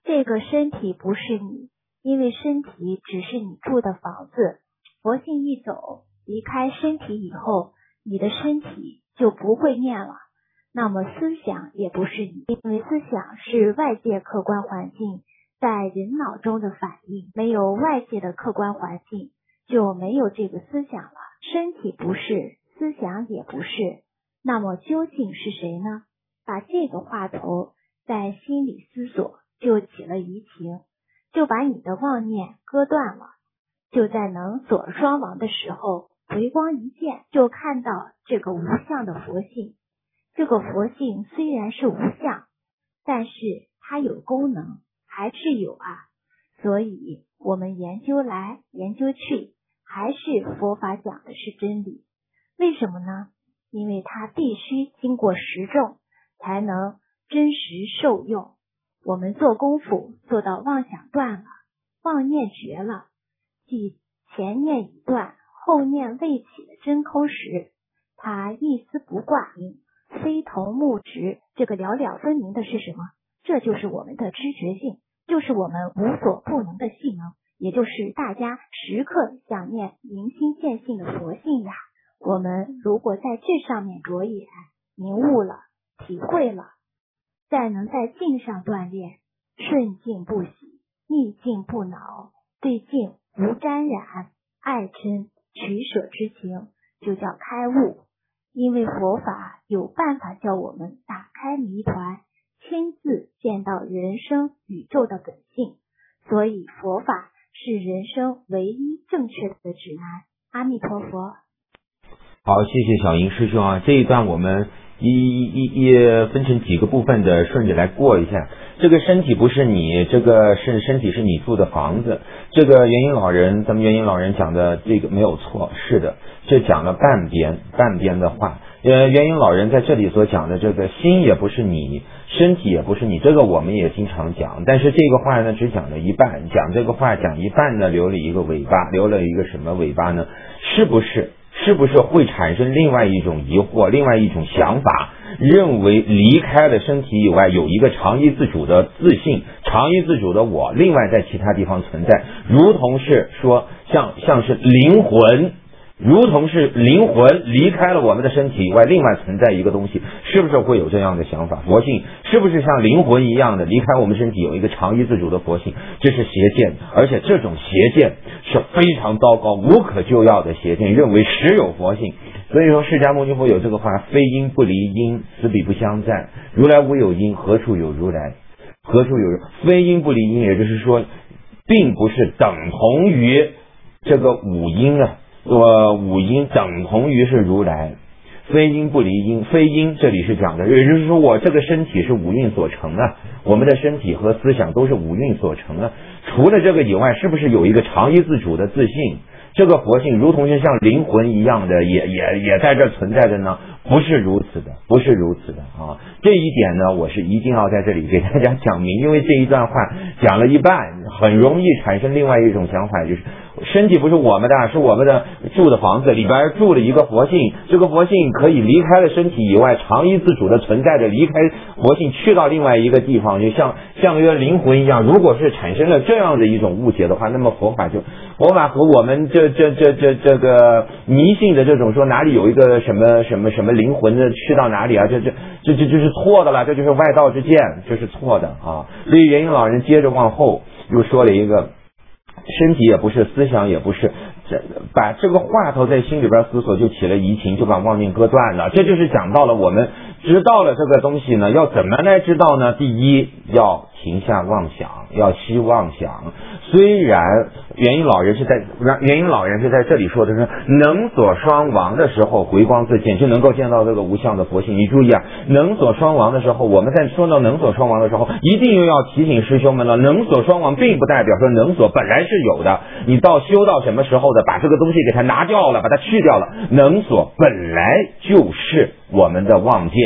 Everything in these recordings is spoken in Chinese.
这个身体不是你，因为身体只是你住的房子。佛性一走，离开身体以后，你的身体就不会念了。那么思想也不是你，因为思想是外界客观环境在人脑中的反应，没有外界的客观环境，就没有这个思想了。身体不是，思想也不是，那么究竟是谁呢？把这个话头在心里思索，就起了疑情，就把你的妄念割断了。就在能所双亡的时候，回光一现，就看到这个无相的佛性。这个佛性虽然是无相，但是它有功能，还是有啊。所以我们研究来研究去，还是佛法讲的是真理。为什么呢？因为它必须经过实证，才能真实受用。我们做功夫做到妄想断了，妄念绝了，即前念已断，后念未起的真空时，它一丝不挂，非同木直。这个了了分明的是什么？这就是我们的知觉性，就是我们无所不能的性能，也就是大家时刻想念明心见性的佛性呀。我们如果在这上面着眼，明悟了，体会了，再能在境上锻炼，顺境不喜，逆境不恼，对境无沾染，爱嗔取舍之情，就叫开悟。因为佛法有办法叫我们打开谜团，亲自见到人生宇宙的本性，所以佛法是人生唯一正确的指南。阿弥陀佛。 好，谢谢小莹师兄啊，这一段我们一分成几个部分的顺着来过一下。这个身体不是你，这个身体是你住的房子。这个元音老人，咱们元音老人讲的这个没有错，是的，这讲了半边的话。元音老人在这里所讲的这个心也不是你，身体也不是你，这个我们也经常讲，但是这个话呢只讲了一半，讲这个话讲一半呢留了一个尾巴，留了一个什么尾巴呢？是不是会产生另外一种疑惑，另外一种想法，认为离开了身体以外有一个常依自主的自信，常依自主的我，另外在其他地方存在，如同是说像是灵魂，如同是灵魂离开了我们的身体以外，另外存在一个东西，是不是会有这样的想法？佛性是不是像灵魂一样的离开我们身体，有一个常依自主的佛性？这是邪见，而且这种邪见是非常糟糕、无可救药的邪见，认为实有佛性。所以说释迦牟尼佛有这个话：非因不离因，此彼不相赞。如来无有因，何处有如来？何处有？非因不离因，也就是说，并不是等同于这个五因啊。五因等同于是如来，非因不离因，非因这里是讲的，也就是说我这个身体是五蕴所成啊，我们的身体和思想都是五蕴所成啊。除了这个以外，是不是有一个常依自主的自信？这个佛性如同是像灵魂一样的，也在这存在着呢？不是如此的，不是如此的啊！这一点呢，我是一定要在这里给大家讲明，因为这一段话讲了一半，很容易产生另外一种想法，就是身体不是我们的，是我们的住的房子里边住了一个佛性，这个佛性可以离开了身体以外，常依自主的存在着，离开佛性去到另外一个地方，就像一个灵魂一样。如果是产生了这样的一种误解的话，那么佛法和我们这个迷信的这种说哪里有一个什么灵魂的去到哪里啊，这就是错的了，这就是外道之见，这是错的啊。所以元音老人接着往后又说了一个，身体也不是，思想也不是，把这个话头在心里边思索，就起了疑情，就把妄念割断了。这就是讲到了我们知道了这个东西呢，要怎么来知道呢？第一，要停下妄想，要息妄想。虽然元音老人是在这里说的是能所双亡的时候回光自见，就能够见到这个无相的佛性。你注意啊，能所双亡的时候，我们在说到能所双亡的时候，一定又要提醒师兄们了，能所双亡并不代表说能所本来是有的，你修到什么时候的把这个东西给它拿掉了，把它去掉了，能所本来就是我们的妄见，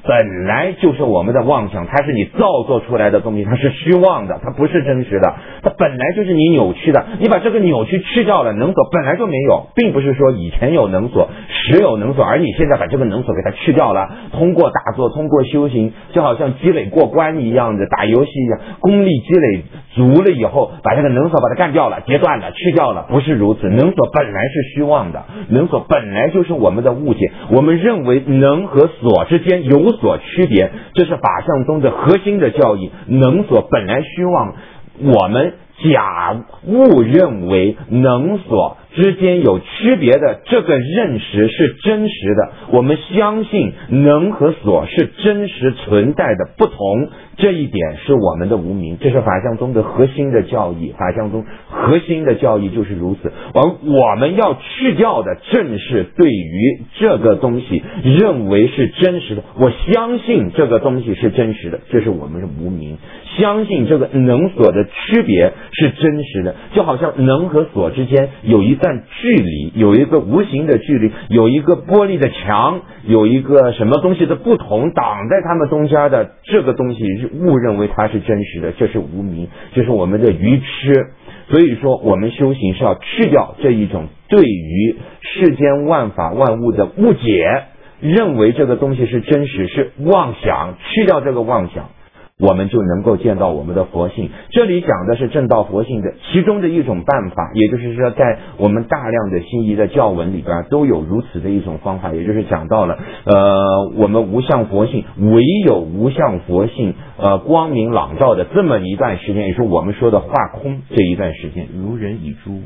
本来就是我们的妄想，它是你造作出来的东西，它是虚妄的，它不是真实的，它本来就是你扭曲的。你把这个扭曲去掉了，能所本来就没有，并不是说以前有能所，时有能所，而你现在把这个能所给它去掉了，通过打坐，通过修行，就好像积累过关一样的，打游戏一样，功力积累足了以后，把这个能所把它干掉了，截断了，去掉了，不是如此。能所本来是虚妄的，能所本来就是我们的误解，我们认为能和所之间有所区别，这是法相中的核心的教义。能所本来虚妄，我们假误认为能所之间有区别的这个认识是真实的，我们相信能和所是真实存在的不同，这一点是我们的无明，这是法相中的核心的教义。法相中核心的教义就是如此，而我们要去掉的正是对于这个东西认为是真实的，我相信这个东西是真实的，这是我们的无明。相信这个能所的区别是真实的，就好像能和所之间有一段距离，有一个无形的距离，有一个玻璃的墙，有一个什么东西的不同挡在他们中间的，这个东西误认为它是真实的，这是无明，这是我们的愚痴。所以说我们修行是要去掉这一种对于世间万法万物的误解，认为这个东西是真实，是妄想，去掉这个妄想，我们就能够见到我们的佛性。这里讲的是正道佛性的其中的一种办法，也就是说在我们大量的心仪的教文里边都有如此的一种方法，也就是讲到了我们无相佛性，唯有无相佛性光明朗照的这么一段时间，也是我们说的化空这一段时间。如人以诸物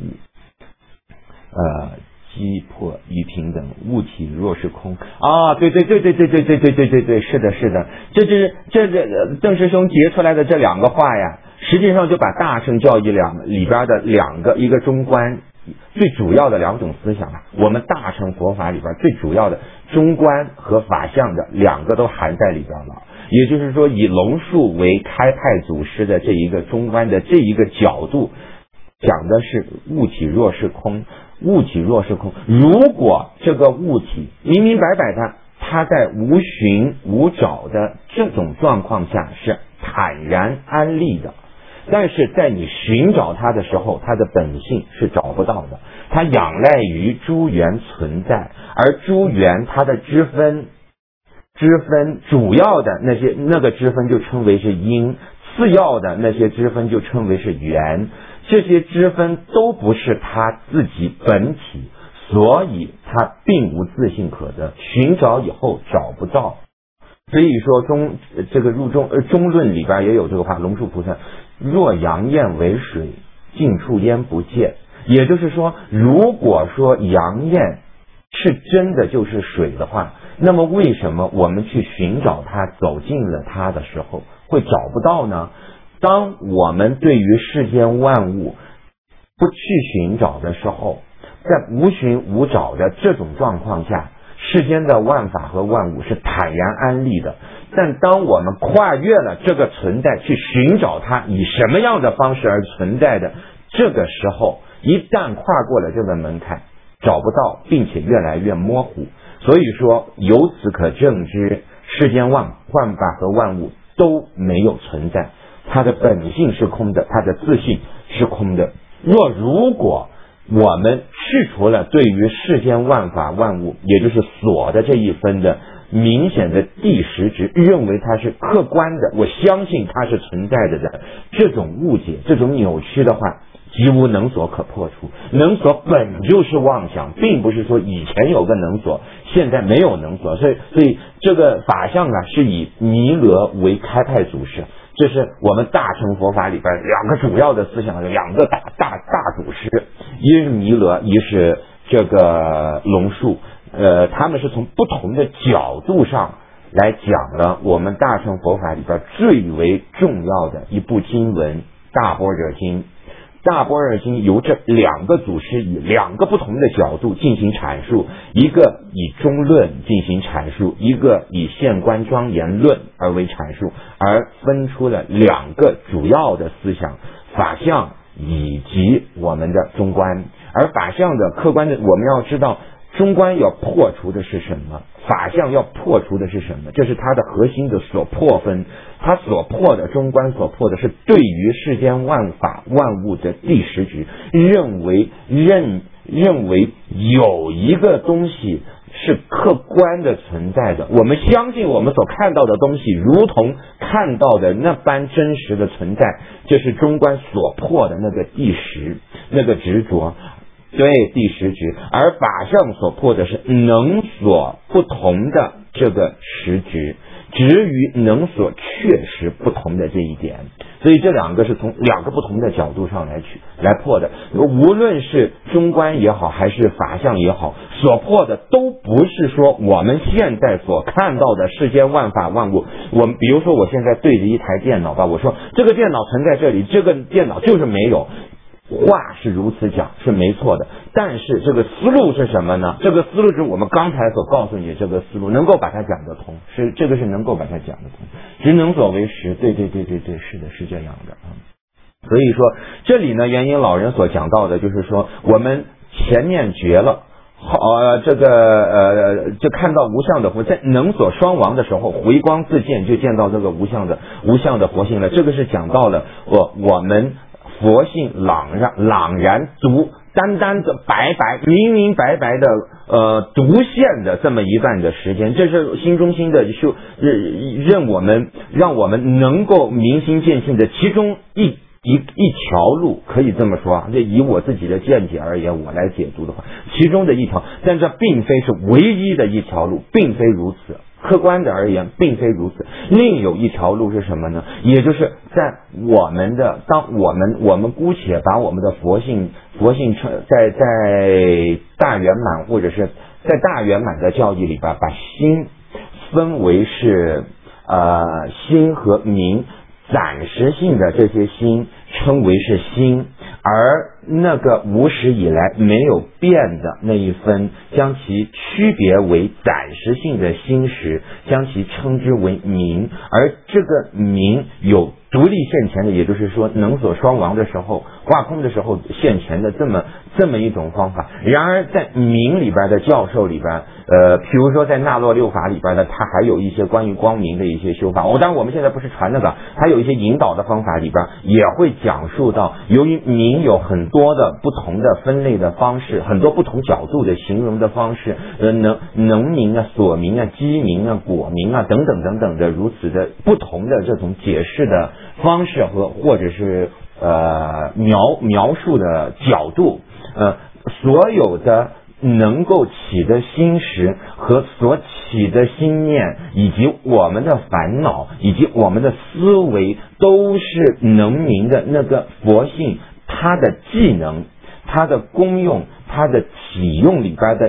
击破于平等，物体若是空啊！对，是的，这邓师兄结出来的这两个话呀，实际上就把大乘教义里边的两个，一个中观最主要的两种思想啊，我们大乘佛法里边最主要的中观和法相的两个都含在里边了。也就是说，以龙树为开派祖师的这一个中观的这一个角度，讲的是物体若是空。物体若是空，如果这个物体明明白白的，它在无寻无找的这种状况下是坦然安立的，但是在你寻找它的时候，它的本性是找不到的，它仰赖于诸缘存在，而诸缘它的支分主要的那个支分就称为是因，次要的那些支分就称为是缘，这些支分都不是他自己本体，所以他并无自性可得，寻找以后找不到。所以说中论里边也有这个话，龙树菩萨若阳焰为水，近处焉不见。也就是说，如果说阳焰是真的就是水的话，那么为什么我们去寻找它，走进了它的时候会找不到呢？当我们对于世间万物不去寻找的时候，在无寻无找的这种状况下，世间的万法和万物是坦然安立的。但当我们跨越了这个存在，去寻找它以什么样的方式而存在的，这个时候一旦跨过了这个门槛，找不到，并且越来越模糊。所以说由此可证知，世间万法和万物都没有存在，它的本性是空的，它的自性是空的。如果我们去除了对于世间万法万物，也就是所的这一分的明显的第十值，认为它是客观的，我相信它是存在的这种误解，这种扭曲的话，即无能所可破除。能所本就是妄想，并不是说以前有个能所，现在没有能所。所以这个法相啊，是以弥勒为开派祖师，这是我们大乘佛法里边两个主要的思想，两个大祖师，一是弥勒，一是这个龙树。他们是从不同的角度上来讲了我们大乘佛法里边最为重要的一部经文《大般若经》。大般若经由这两个祖师以两个不同的角度进行阐述，一个以中论进行阐述，一个以现观庄严论而为阐述，而分出了两个主要的思想，法相以及我们的中观。而法相的客观的，我们要知道中观要破除的是什么？法相要破除的是什么？这是它的核心的所破分。它所破的中观所破的是对于世间万法万物的第十执，认为有一个东西是客观的存在的，我们相信我们所看到的东西如同看到的那般真实的存在，这是中观所破的那个第十，那个执着，对，第十执。而法相所破的是能所不同的这个实执，执于能所确实不同的这一点。所以这两个是从两个不同的角度上来破的。无论是中观也好还是法相也好，所破的都不是说我们现在所看到的世间万法万物。我们比如说我现在对着一台电脑吧，我说这个电脑存在这里，这个电脑就是没有，话是如此讲是没错的，但是这个思路是什么呢？这个思路是我们刚才所告诉你的这个思路，能够把它讲得通，是这个是能够把它讲得通。执能所为实，对，是的，是这样的啊。所以说这里呢，元音老人所讲到的就是说，我们前面觉了。就看到无相的佛，在能所双亡的时候，回光自见，就见到这个无相的佛性了。这个是讲到了我们佛性朗然单的白明白的独现的这么一段的时间，这是心中心的让我们能够明心见性的其中一条路，可以这么说啊，这以我自己的见解而言，我来解读的话，其中的一条，但这并非是唯一的一条路，并非如此。客观的而言，并非如此。另有一条路是什么呢？也就是在我们的我们姑且把我们的佛性在大圆满或者是在大圆满的教义里边，把心分为是心和明。暂时性的这些心称为是心，而那个无始以来没有变的那一分，将其区别为暂时性的心识，将其称之为明。而这个明有独立现前的，也就是说能所双亡的时候，挂空的时候现前的这么一种方法。然而在明里边的教授里边，比如说在那洛六法里边的，它还有一些关于光明的一些修法。当然我们现在不是传那个，还有一些引导的方法里边也会讲述到，由于明有很多的不同的分类的方式，很多不同角度的形容的方式，能明啊、所明啊、机明啊、果明啊等等的如此的不同的这种解释的方式或者是描述的角度，所有的能够起的心识和所起的心念，以及我们的烦恼，以及我们的思维，都是能明的那个佛性，它的技能、它的功用、它的体用里边的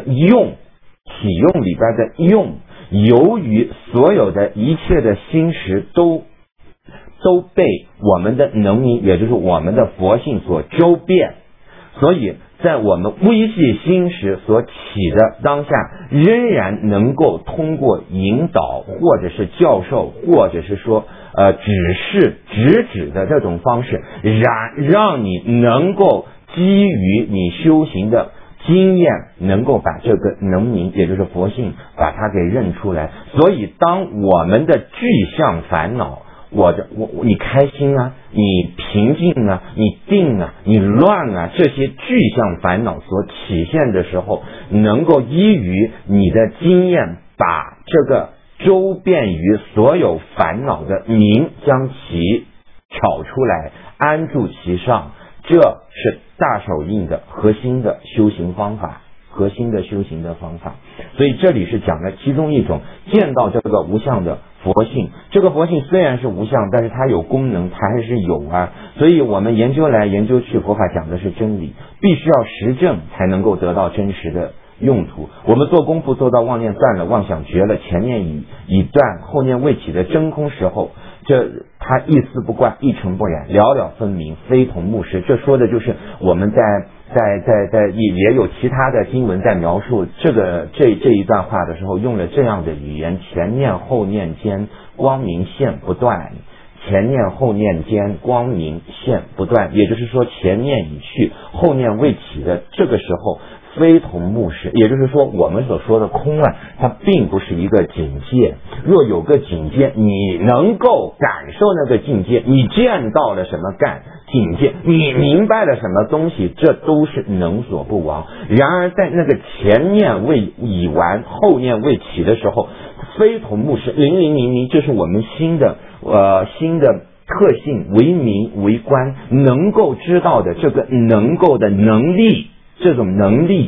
用，由于所有的一切的心识都被我们的能明，也就是我们的佛性所周遍，所以在我们微细心识所起的当下，仍然能够通过引导或者是教授或者是说指示直指的这种方式，让你能够基于你修行的经验，能够把这个能明，也就是佛性，把它给认出来。所以当我们的具象烦恼，你开心啊，你平静啊，你定啊，你乱啊，这些具象烦恼所体现的时候，能够依于你的经验，把这个周遍于所有烦恼的明，将其挑出来，安住其上，这是大手印的核心的修行方法。所以这里是讲的其中一种，见到这个无相的佛性。这个佛性虽然是无相，但是它有功能，它还是有啊。所以我们研究来研究去，佛法讲的是真理，必须要实证才能够得到真实的用途。我们做功夫做到妄念断了，妄想绝了，前念已断，后念未起的真空时候，它一丝不挂，一尘不染，了了分明，非同目实。这说的就是我们在也有其他的经文在描述这一段话的时候，用了这样的语言：前念后念间，光明现不断；前念后念间，光明现不断。也就是说，前念已去，后念未起的这个时候， 非同目视，也就是说我们所说的空啊，它并不是一个境界。若有个境界，你能够感受那个境界，你见到了什么境界，你明白了什么东西，这都是能所不亡。然而在那个前念未已完，后念未起的时候，非同目视，零零零零，这是我们新的特性，为名为观，能够知道的这个能够的能力，这种能力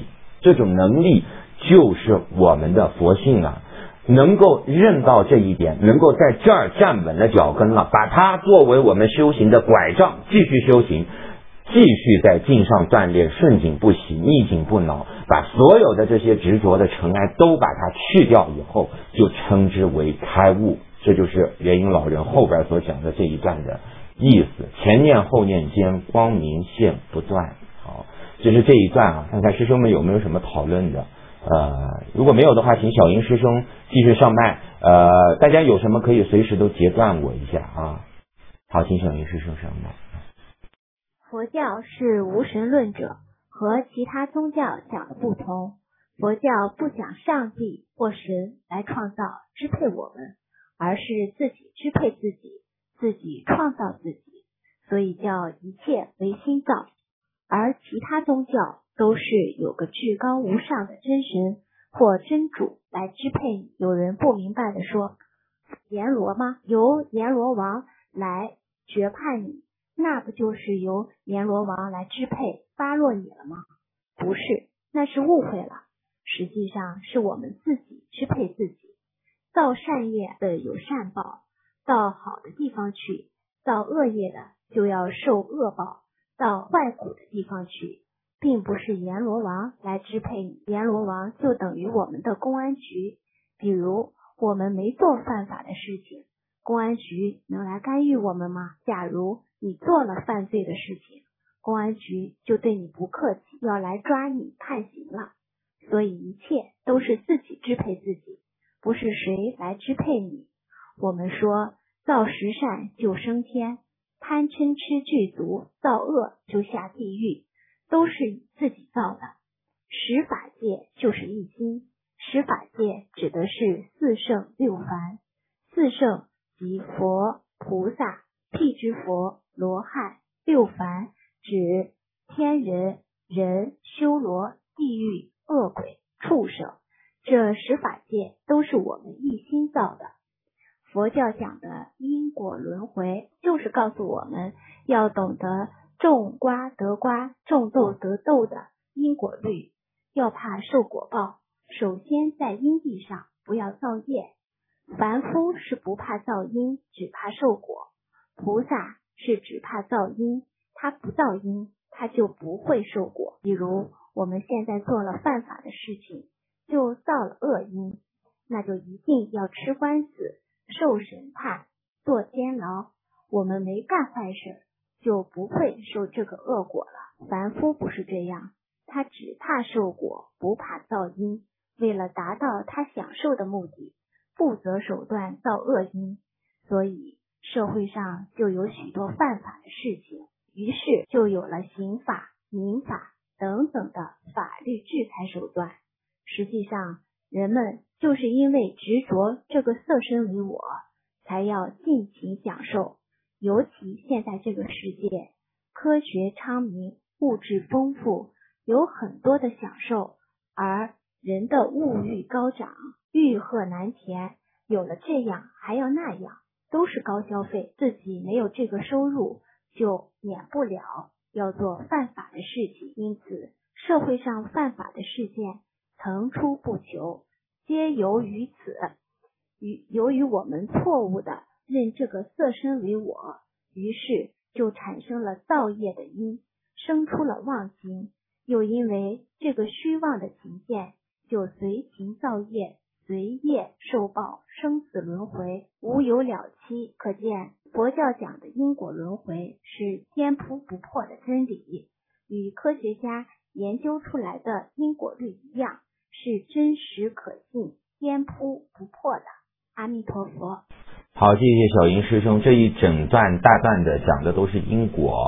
就是我们的佛性啊。能够认到这一点，能够在这儿站稳了脚跟了，把它作为我们修行的拐杖，继续修行，继续在境上锻炼，顺境不喜，逆境不恼，把所有的这些执着的尘埃都把它去掉以后，就称之为开悟。这就是元婴老人后边所讲的这一段的意思，前念后念间，光明现不断。好，这是这一段啊，看看师兄们有没有什么讨论的。如果没有的话，请小英师兄继续上麦。大家有什么可以随时都截断我一下啊。好，请小英师兄上麦。 佛教是无神论者，和其他宗教讲的不同。佛教不讲上帝或神来创造支配我们，而是自己支配自己，自己创造自己，所以叫一切为心造。而其他宗教都是有个至高无上的真神或真主来支配你。有人不明白的说，阎罗吗？由阎罗王来决判你，那不就是由阎罗王来支配发落你了吗？不是，那是误会了。实际上是我们自己支配自己。造善业的有善报，到好的地方去；造恶业的就要受恶报，到坏苦的地方去。并不是阎罗王来支配你，阎罗王就等于我们的公安局。比如我们没做犯法的事情，公安局能来干预我们吗？假如你做了犯罪的事情，公安局就对你不客气，要来抓你判刑了。所以一切都是自己支配自己，不是谁来支配你。我们说造十善就升天，贪嗔痴具足，造恶就下地狱，都是自己造的。十法界就是一心，十法界指的是四圣六凡。四圣即佛、菩萨、辟支佛、罗汉；六凡指天人、人、修罗、地狱、恶鬼、畜生。这十法界都是我们一心造的。佛教讲的因果轮回，就是告诉我们要懂得种瓜得瓜，种豆得豆的因果律。要怕受果报，首先在因地上不要造业。凡夫是不怕造因，只怕受果。菩萨是只怕造因，他不造因，他就不会受果。比如我们现在做了犯法的事情，就造了恶因，那就一定要吃官司，受审判，坐监牢。我们没干坏事，就不会受这个恶果了。凡夫不是这样，他只怕受果，不怕造因。为了达到他享受的目的，不择手段造恶因，所以社会上就有许多犯法的事情，于是就有了刑法、民法等等的法律制裁手段。实际上人们就是因为执着这个色身为我，才要尽情享受。尤其现在这个世界科学昌明，物质丰富，有很多的享受，而人的物欲高涨，欲壑难填，有了这样还要那样，都是高消费。自己没有这个收入，就免不了要做犯法的事情。因此社会上犯法的事件层出不穷，皆由于此。由于我们错误的认这个色身为我，于是就产生了造业的因，生出了妄心。又因为这个虚妄的情见，就随情造业，随业受报，生死轮回，无有了期。可见佛教讲的因果轮回是颠扑不破的真理，与科学家研究出来的因果律一样，是真实可信、颠扑不破的。阿弥陀佛。 好，谢谢小英师兄，这一整段大段的讲的都是因果。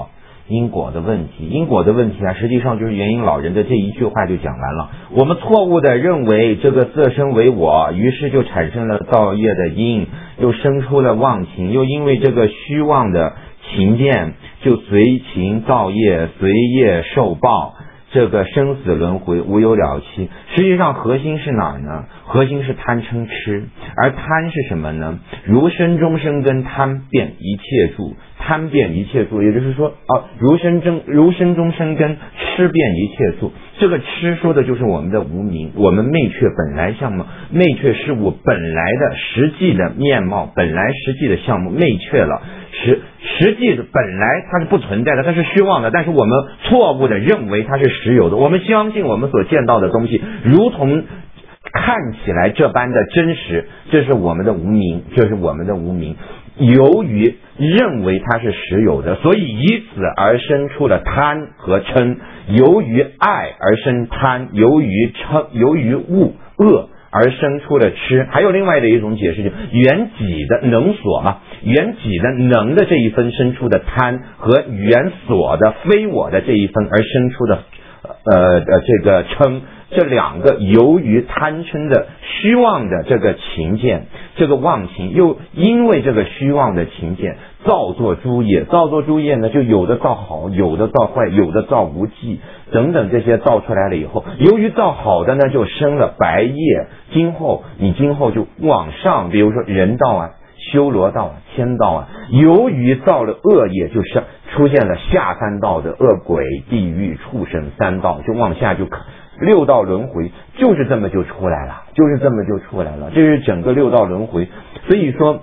因果的问题。因果的问题啊，实际上就是元婴老人的这一句话就讲完了。我们错误的认为这个色身为我，于是就产生了造业的因，又生出了妄情，又因为这个虚妄的情见，就随情造业，随业受报，这个生死轮回无有了期。实际上核心是哪儿呢？核心是贪嗔痴。而贪是什么呢？如身中生根，贪遍一切住，贪遍一切住，也就是说如身中生根，痴遍一切住。这个痴说的就是我们的无明，我们昧却本来相貌，昧却事物本来的实际的面貌，本来实际的相貌昧却了，实际的本来它是不存在的，它是虚妄的，但是我们错误的认为它是实有的。我们相信我们所见到的东西如同看起来这般的真实，这是我们的无明，这是我们的无明。由于认为它是实有的，所以以此而生出了贪和嗔，由于爱而生贪，由于恶而生出了痴。还有另外的一种解释，就是缘己的能所嘛，缘己的能的这一分生出的贪，和缘所的非我的这一分而生出的这个嗔。这两个由于贪嗔的虚妄的这个情见，这个妄情，又因为这个虚妄的情见造作诸业，造作诸业呢，就有的造好，有的造坏，有的造无记等等，这些造出来了以后，由于造好的呢，就生了白业，今后就往上，比如说人道啊、修罗道啊、天道啊，由于造了恶业，就是出现了下三道的恶鬼、地狱、畜生三道，就往下就六道轮回就是这么就出来了，这是整个六道轮回。所以说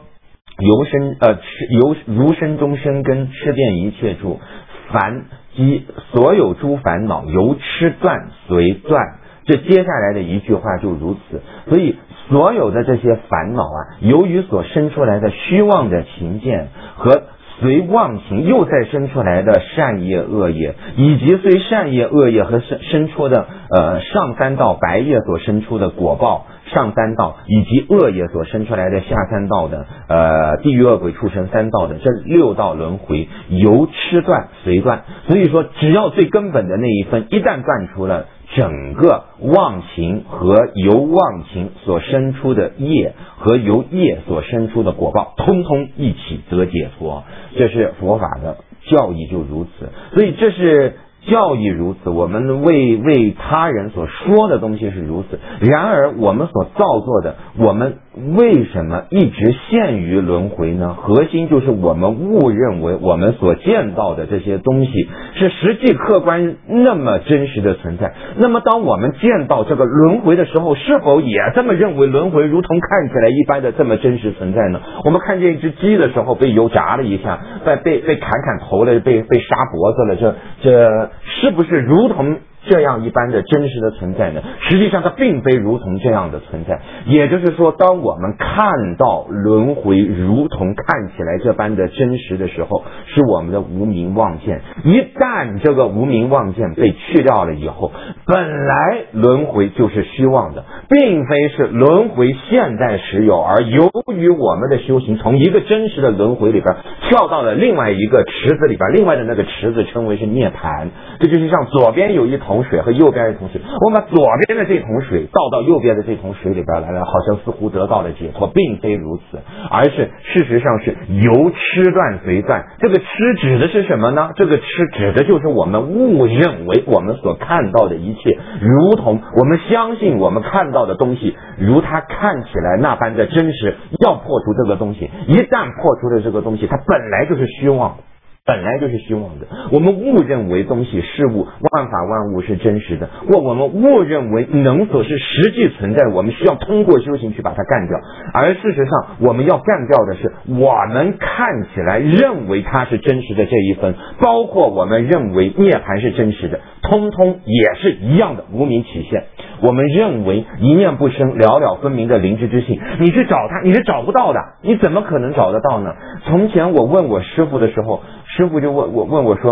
如身中生根，吃遍一切住，凡及所有诸烦恼由吃断随断。这接下来的一句话就如此。所以所有的这些烦恼啊，由于所生出来的虚妄的情见和随妄情又再生出来的善业恶业，以及随善业恶业和生出的上三道白业所生出的果报上三道，以及恶业所生出来的下三道的地狱恶鬼畜生三道的这六道轮回由吃断随断。所以说只要最根本的那一分一旦断除了，整个妄情和由妄情所生出的业和由业所生出的果报通通一起得解脱。这是佛法的教义就如此。所以这是教义如此，我们为他人所说的东西是如此。然而我们所造作的，我们为什么一直陷于轮回呢？核心就是我们误认为我们所见到的这些东西是实际客观那么真实的存在。那么当我们见到这个轮回的时候，是否也这么认为轮回如同看起来一般的这么真实存在呢？我们看见一只鸡的时候被油炸了一下，被砍头了，被杀脖子了，这是不是如同这样一般的真实的存在呢？实际上它并非如同这样的存在。也就是说，当我们看到轮回如同看起来这般的真实的时候，是我们的无明妄见。一旦这个无明妄见被去掉了以后，本来轮回就是虚妄的，并非是轮回现在实有，而由于我们的修行从一个真实的轮回里边跳到了另外一个池子里边，另外的那个池子称为是涅槃。这就是像左边有一桶水和右边一桶水，我们把左边的这桶水倒到右边的这桶水里边来了，好像似乎得到了解脱，并非如此，而是事实上是由吃断随断。这个吃指的是什么呢？这个吃指的就是我们误认为我们所看到的一切，如同我们相信我们看到的东西如它看起来那般的真实。要破除这个东西，一旦破除了这个东西，它本来就是虚妄的，本来就是虚妄的。我们误认为东西事物万法万物是真实的，或我们误认为能所是实际存在，我们需要通过修行去把它干掉。而事实上我们要干掉的是我们看起来认为它是真实的这一分，包括我们认为涅槃是真实的，通通也是一样的无明起现。我们认为一念不生了了分明的灵知之性，你去找它你是找不到的，你怎么可能找得到呢？从前我问我师父的时候，师父就问我说，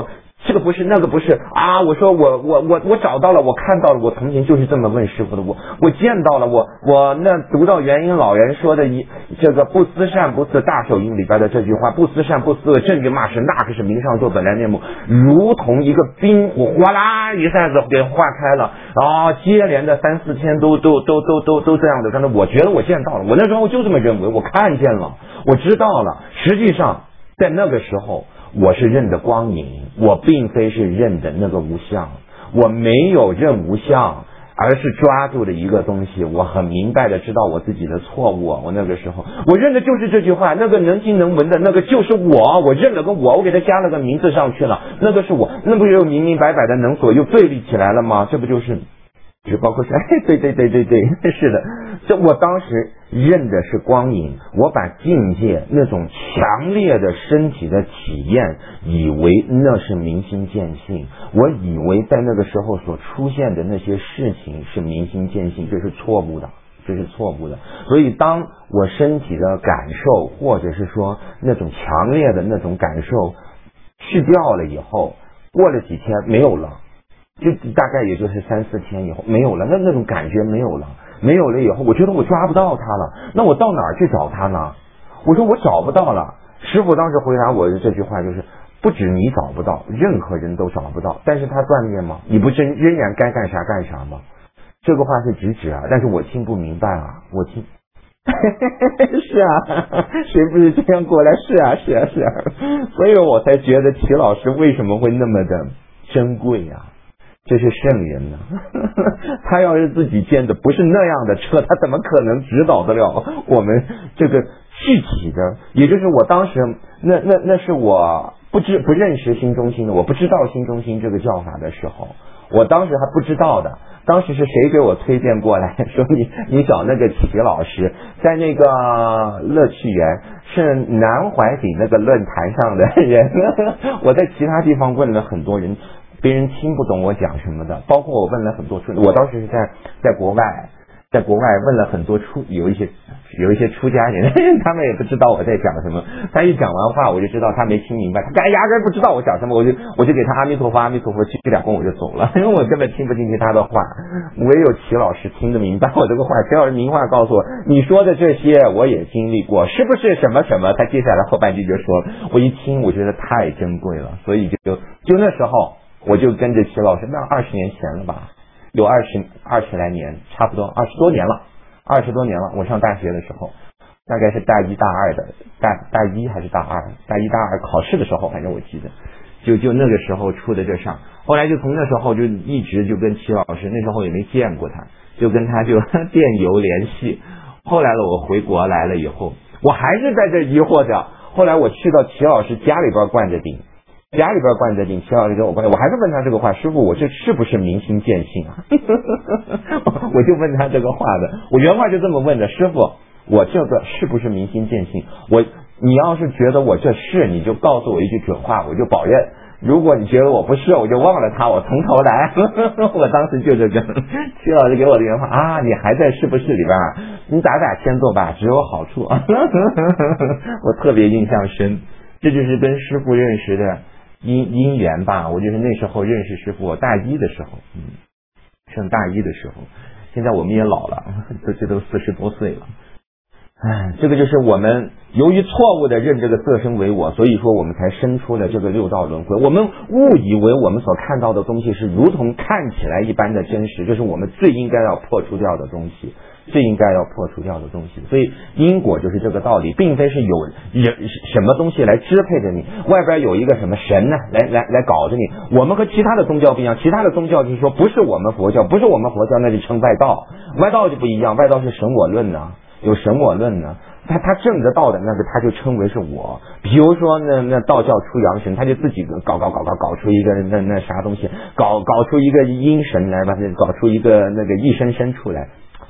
这个不是那个不是啊！我说我找到了，我看到了，我从前就是这么问师傅的，我见到了，我那读到元婴老人说的这个不思善不思大手印里边的这句话，不思善不思恶，正觉骂是那可是明上座本来面目，如同一个冰火哗啦一下子给化开了啊！接连的3、4天都这样的，真的，我觉得我见到了，我那时候就这么认为，我看见了，我知道了，实际上在那个时候。我是认的光影，我并非是认的那个无相，我没有认无相，而是抓住的一个东西，我很明白的知道我自己的错误。我那个时候我认的就是这句话，那个能听能闻的那个就是我认了个我给他加了个名字上去了，那个是我，那不就明明白白的能左右对立起来了吗？这不就是包括是对，是的，这我当时认的是光影，我把境界那种强烈的身体的体验以为那是明心见性，我以为在那个时候所出现的那些事情是明心见性，这是错误的，这是错误的。所以当我身体的感受或者是说那种强烈的那种感受去掉了以后，过了几天没有了，就大概也就是3、4天以后没有了，那种感觉没有了以后，我觉得我抓不到他了，那我到哪儿去找他呢？我说我找不到了。师父当时回答我的这句话就是，不止你找不到，任何人都找不到，但是他断灭吗？你不仍然该干啥干啥吗？这个话是直指啊，但是我听不明白啊，我听是啊，谁不是这样过来？是啊，所以我才觉得齐老师为什么会那么的珍贵啊，这是圣人呢，他要是自己建的不是那样的车，他怎么可能指导得了我们这个具体的？也就是我当时那是我不认识新中心的，我不知道新中心这个教法的时候，我当时还不知道的。当时是谁给我推荐过来说你找那个齐老师，在那个乐趣园是南怀里那个论坛上的人我在其他地方问了很多人，别人听不懂我讲什么的，包括我问了很多我当时是在国外问了很多有一些出家人他们也不知道我在讲什么，他一讲完话我就知道他没听明白，他压根不知道我讲什么，我就给他阿弥陀佛阿弥陀佛去2公我就走了，因为我根本听不进去他的话，唯有齐老师听得明白我这个话。齐老师明话告诉我，你说的这些我也经历过，是不是什么什么？他接下来后半句就说，我一听我觉得太珍贵了，所以就那时候我就跟着齐老师，那20年前了吧，有20来年，差不多20多年了。我上大学的时候，大概是大1大2的大1还是大2，大1大2考试的时候，反正我记得就那个时候出的这上，后来就从那时候就一直就跟齐老师，那时候也没见过他，就跟他就电邮联系。后来我回国来了以后，我还是在这疑惑着。后来我去到齐老师家里边灌着顶，齐老师给我灌，我还是问他这个话，师父，我这是不是明心见性啊？我就问他这个话的，我原话就这么问的，师父，我这个是不是明心见性？你要是觉得我这是，你就告诉我一句准话，我就保认；如果你觉得我不是，我就忘了他，我从头来。我当时就这个，齐老师给我的原话啊，你还在是不是里边啊？你打签奏吧，只有好处。我特别印象深，这就是跟师父认识的因缘吧。我就是那时候认识师父，我大1的时候，上大1的时候，现在我们也老了，这都40多岁了。这个就是我们由于错误的认这个色身为我，所以说我们才生出了这个6道轮回。我们误以为我们所看到的东西是如同看起来一般的真实，这是我们最应该要破除掉的东西。所以因果就是这个道理，并非是有什么东西来支配着你，外边有一个什么神呢来搞着你。我们和其他的宗教不一样，其他的宗教就是说不是我们佛教，那就称外道，外道就不一样，外道是神我论呢，有神我论呢。他证得到的那个，他就称为是我。比如说那道教出阳神，他就自己搞出一个那啥东西，搞出一个阴神来吧，搞出一个那个一生出来。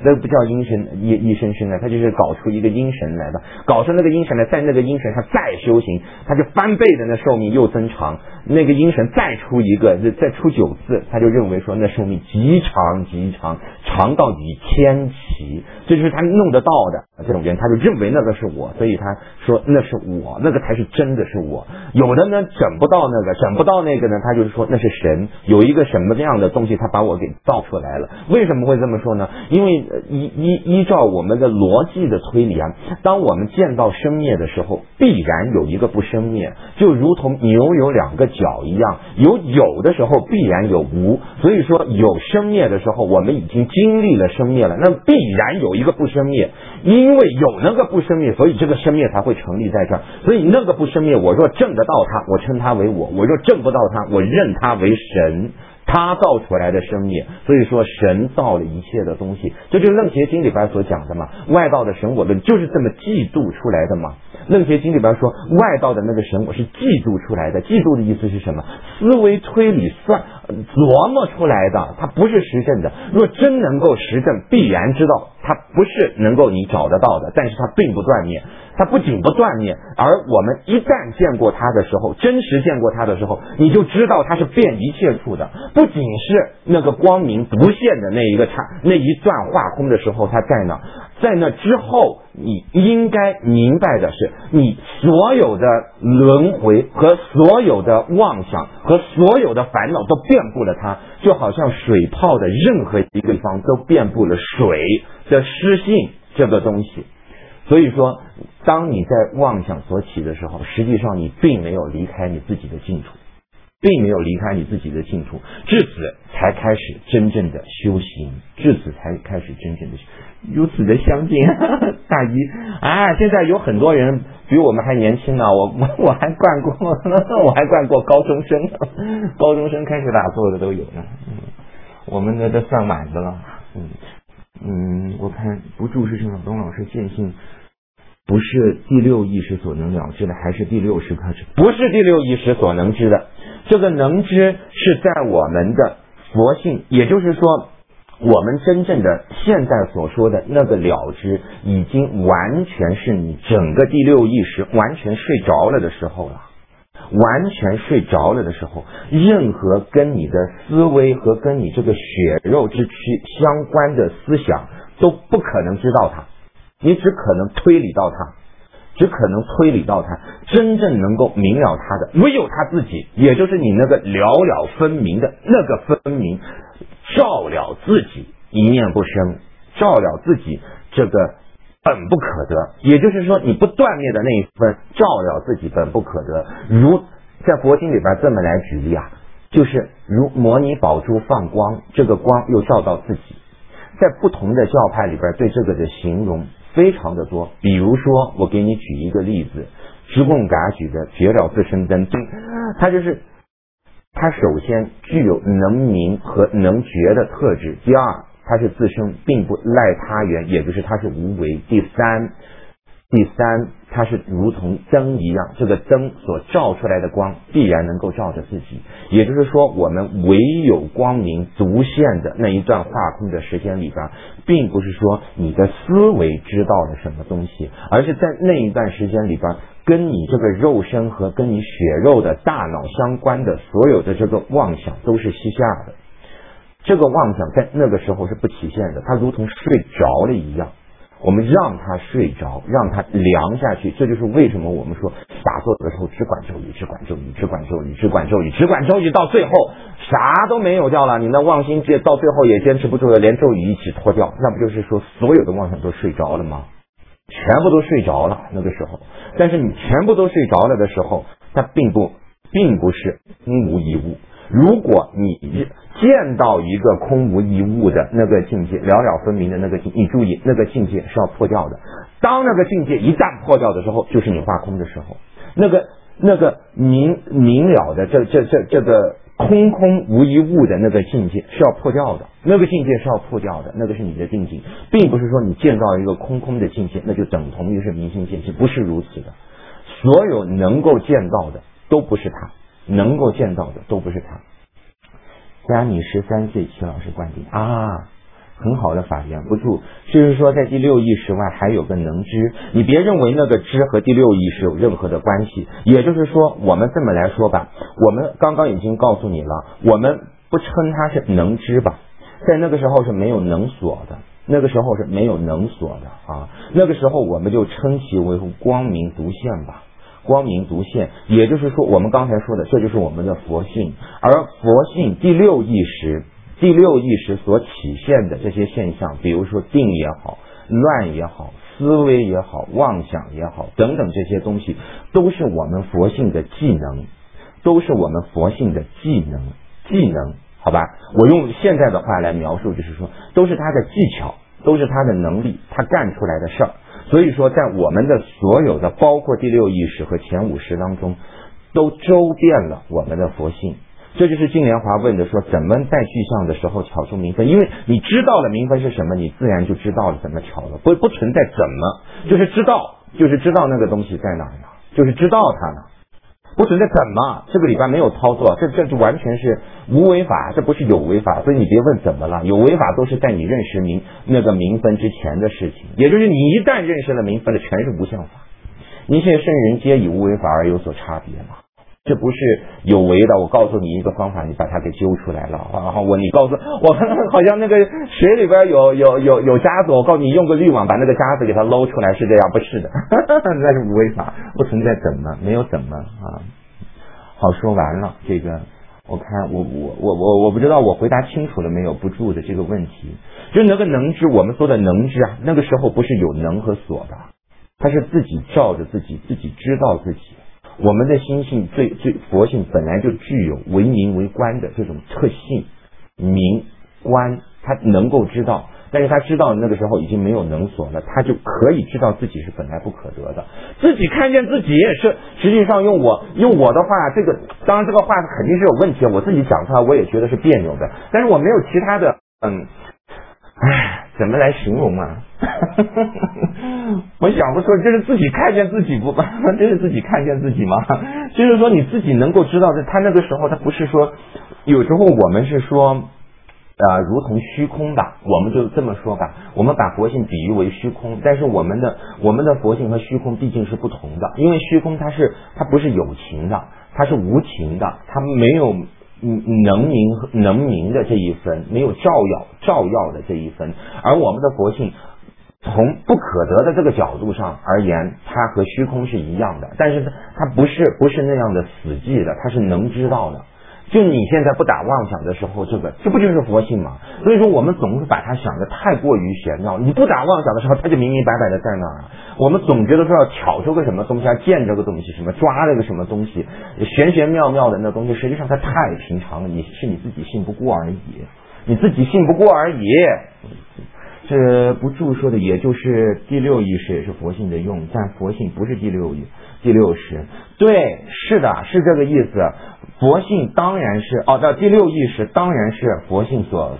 那不叫阴神一生生啊，他就是搞出一个阴神来的，搞出那个阴神来，在那个阴神他再修行，他就翻倍的那寿命又增长，那个阴神再出一个，再出9次，他就认为说那寿命极长极长，长到以千期，这就是他弄得到的这种人，他就认为那个是我，所以他说那是我，那个才是真的是我。有的呢整不到那个呢，他就是说那是神，有一个什么这样的东西他把我给造出来了。为什么会这么说呢？因为依照我们的逻辑的推理啊，当我们见到生灭的时候，必然有一个不生灭，就如同牛有2个角一样，有的时候必然有无，所以说有生灭的时候，我们已经经历了生灭了，那必然有一个不生灭，因为有那个不生灭，所以这个生灭才会成立在这儿。所以那个不生灭，我若证得到它，我称它为我；我若证不到它，我认它为神。他造出来的生灭，所以说神造了一切的东西，这就是楞伽经里边所讲的嘛。外道的神我论就是这么嫉妒出来的嘛。楞伽经里边说外道的那个神我是嫉妒出来的，嫉妒的意思是什么？思维推理琢磨出来的，它不是实证的。若真能够实证，必然知道它不是能够你找得到的，但是它并不断灭。它不仅不断灭，而我们一旦见过它的时候，真实见过它的时候，你就知道它是遍一切处的。不仅是那个光明不现的那一段化空的时候它在那，在那之后你应该明白的是，你所有的轮回和所有的妄想和所有的烦恼都遍布了它，就好像水泡的任何一个地方都遍布了水的湿性这个东西。所以说当你在妄想所起的时候，实际上你并没有离开你自己的净土，至此才开始真正的修行，如此的相近。大姨现在有很多人比我们还年轻呢，我还灌过高中生开始打坐的都有呢。我们的都算晚的了。我看不注释圣老东老师见性不是第6意识所能了知的，还是第6识开始？不是第6意识所能知的，这个能知是在我们的佛性，也就是说我们真正的现在所说的那个了知，已经完全是你整个第6意识完全睡着了的时候了。任何跟你的思维和跟你这个血肉之躯相关的思想都不可能知道它，你只可能推理到它，真正能够明了它的唯有他自己，也就是你那个了了分明的那个分明，照了自己一念不生，照了自己这个本不可得，也就是说你不断灭的那一分照了自己本不可得。如在佛经里边这么来举例就是如摩尼宝珠放光，这个光又照到自己。在不同的教派里边对这个的形容非常的多，比如说我给你举一个例子，知贡嘎举的觉了自身灯，它首先具有能明和能觉的特质，第二它是自身并不赖他缘，也就是它是无为，第三它是如同灯一样，这个灯所照出来的光必然能够照着自己，也就是说我们唯有光明独现的那一段化空的时间里边，并不是说你的思维知道了什么东西，而是在那一段时间里边，跟你这个肉身和跟你血肉的大脑相关的所有的这个妄想都是虚下的。这个妄想在那个时候是不起现的，它如同睡着了一样，我们让它睡着，让它凉下去。这就是为什么我们说打坐的时候只管咒语，到最后啥都没有掉了，你那妄心界到最后也坚持不住了，连咒语一起脱掉，那不就是说所有的妄想都睡着了吗？全部都睡着了那个时候。但是你全部都睡着了的时候，它并不是空无一物。如果你见到一个空无一物的那个境界，了了分明的那个境界，你注意那个境界是要破掉的。当那个境界一旦破掉的时候，就是你化空的时候。那个明了的这个空无一物的那个境界是要破掉的，那个境界是要破掉的，那个是你的定境，并不是说你见到一个空的境界那就等同于是明心见性，不是如此的。所有能够见到的都不是他，迦尼13岁，齐老师灌顶很好的法源。不住就是说在第六意识外还有个能知，你别认为那个知和第六意识有任何的关系。也就是说我们这么来说吧，我们刚刚已经告诉你了，我们不称它是能知吧，在那个时候是没有能所的，那个时候是没有能所的啊，那个时候我们就称其为光明独现吧，光明独现。也就是说我们刚才说的，这就是我们的佛性。而佛性第六意识所体现的这些现象，比如说定也好，乱也好，思维也好，妄想也好等等，这些东西都是我们佛性的技能，都是我们佛性的技能，好吧，我用现在的话来描述，就是说都是他的技巧，都是他的能力，他干出来的事儿。所以说在我们的所有的包括第六意识和前五识当中，都周遍了我们的佛性。这就是金莲华问的，说怎么在具象的时候挑出名分？因为你知道了名分是什么，你自然就知道了怎么挑了，不存在怎么，就是知道那个东西在哪呢，就是知道它呢，不存在怎么，这个里边没有操作，这就完全是无为法，这不是有为法。所以你别问怎么了，有为法都是在你认识那个名分之前的事情，也就是你一旦认识了名分的，全是无相法。一切圣人皆以无为法而有所差别嘛，这不是有为的。我告诉你一个方法，你把它给揪出来了啊！你告诉我好像那个水里边有渣子，我告诉你用个滤网把那个渣子给它搂出来，是这样？不是的，那是无为法，不存在怎么，没有怎么啊。好，说完了这个，我看我不知道我回答清楚了没有不住的这个问题。就那个能知，我们说的能知啊，那个时候不是有能和所的，它是自己照着自己知道自己。我们的心性最佛性本来就具有为名为观的这种特性，名观他能够知道，但是他知道那个时候已经没有能所了，他就可以知道自己是本来不可得的，自己看见自己也是。实际上用我的话，这个当然这个话肯定是有问题，我自己讲出来我也觉得是别扭的，但是我没有其他的怎么来形容啊？我想不出，就是自己看见自己不吧？这是自己看见自己吗？就是说你自己能够知道的，他那个时候他不是说，有时候我们是说如同虚空吧，我们就这么说吧，我们把佛性比喻为虚空，但是我们的佛性和虚空毕竟是不同的，因为虚空它不是有情的，它是无情的，它没有能明的这一分，没有照耀的这一分。而我们的佛性从不可得的这个角度上而言，它和虚空是一样的，但是它不是那样的死寂的，它是能知道的。就你现在不打妄想的时候，这不就是佛性吗？所以说我们总是把它想的太过于玄妙，你不打妄想的时候，它就明明白白的在那儿啊。我们总觉得说要挑出个什么东西，要见这个东西，什么抓这个什么东西，玄妙的那东西，实际上它太平常了，你自己信不过而已，你自己信不过而已。这不住说的也就是第六意识也是佛性的用，但佛性不是第六识。对，是的，是这个意思。佛性当然是第六意识当然是佛性佛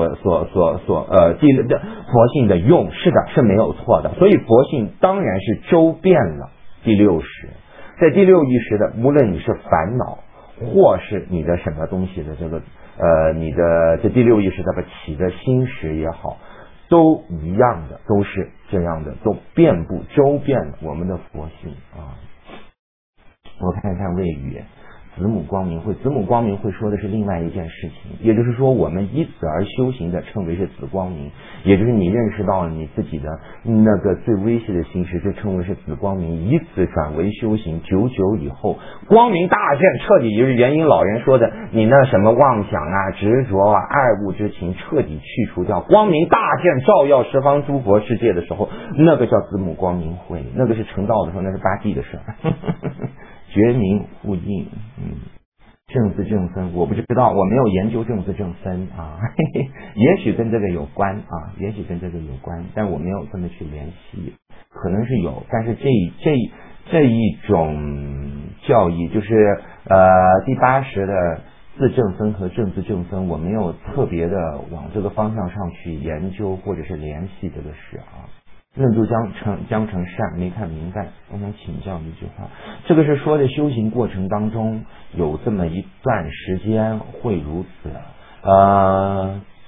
性的用，是的，是没有错的。所以佛性当然是周遍了第六识。在第六意识的，无论你是烦恼或是你的什么东西的这个你的这第六意识这个起的心识也好，都一样的，都是这样的，都遍布周遍了我们的佛性啊。我看看谓语子母光明会说的是另外一件事情，也就是说我们以此而修行的称为是子光明，也就是你认识到了你自己的那个最微细的心识，就称为是子光明，以此转为修行，久久以后光明大现，彻底就是元婴老人说的，你那什么妄想啊执着啊爱物之情彻底去除掉，光明大现照耀十方诸佛世界的时候，那个叫子母光明会，那个是成道的时候，那是八地的事儿觉明互应。正字正分我不知道，我没有研究正字正分啊，也许跟这个有关，但我没有这么去联系，可能是有，但是这一种教义就是第80的字正分和正字正分，我没有特别的往这个方向上去研究或者是联系这个事啊。论著江城善没看明白，我想请教一句话，这个是说的修行过程当中有这么一段时间会如此，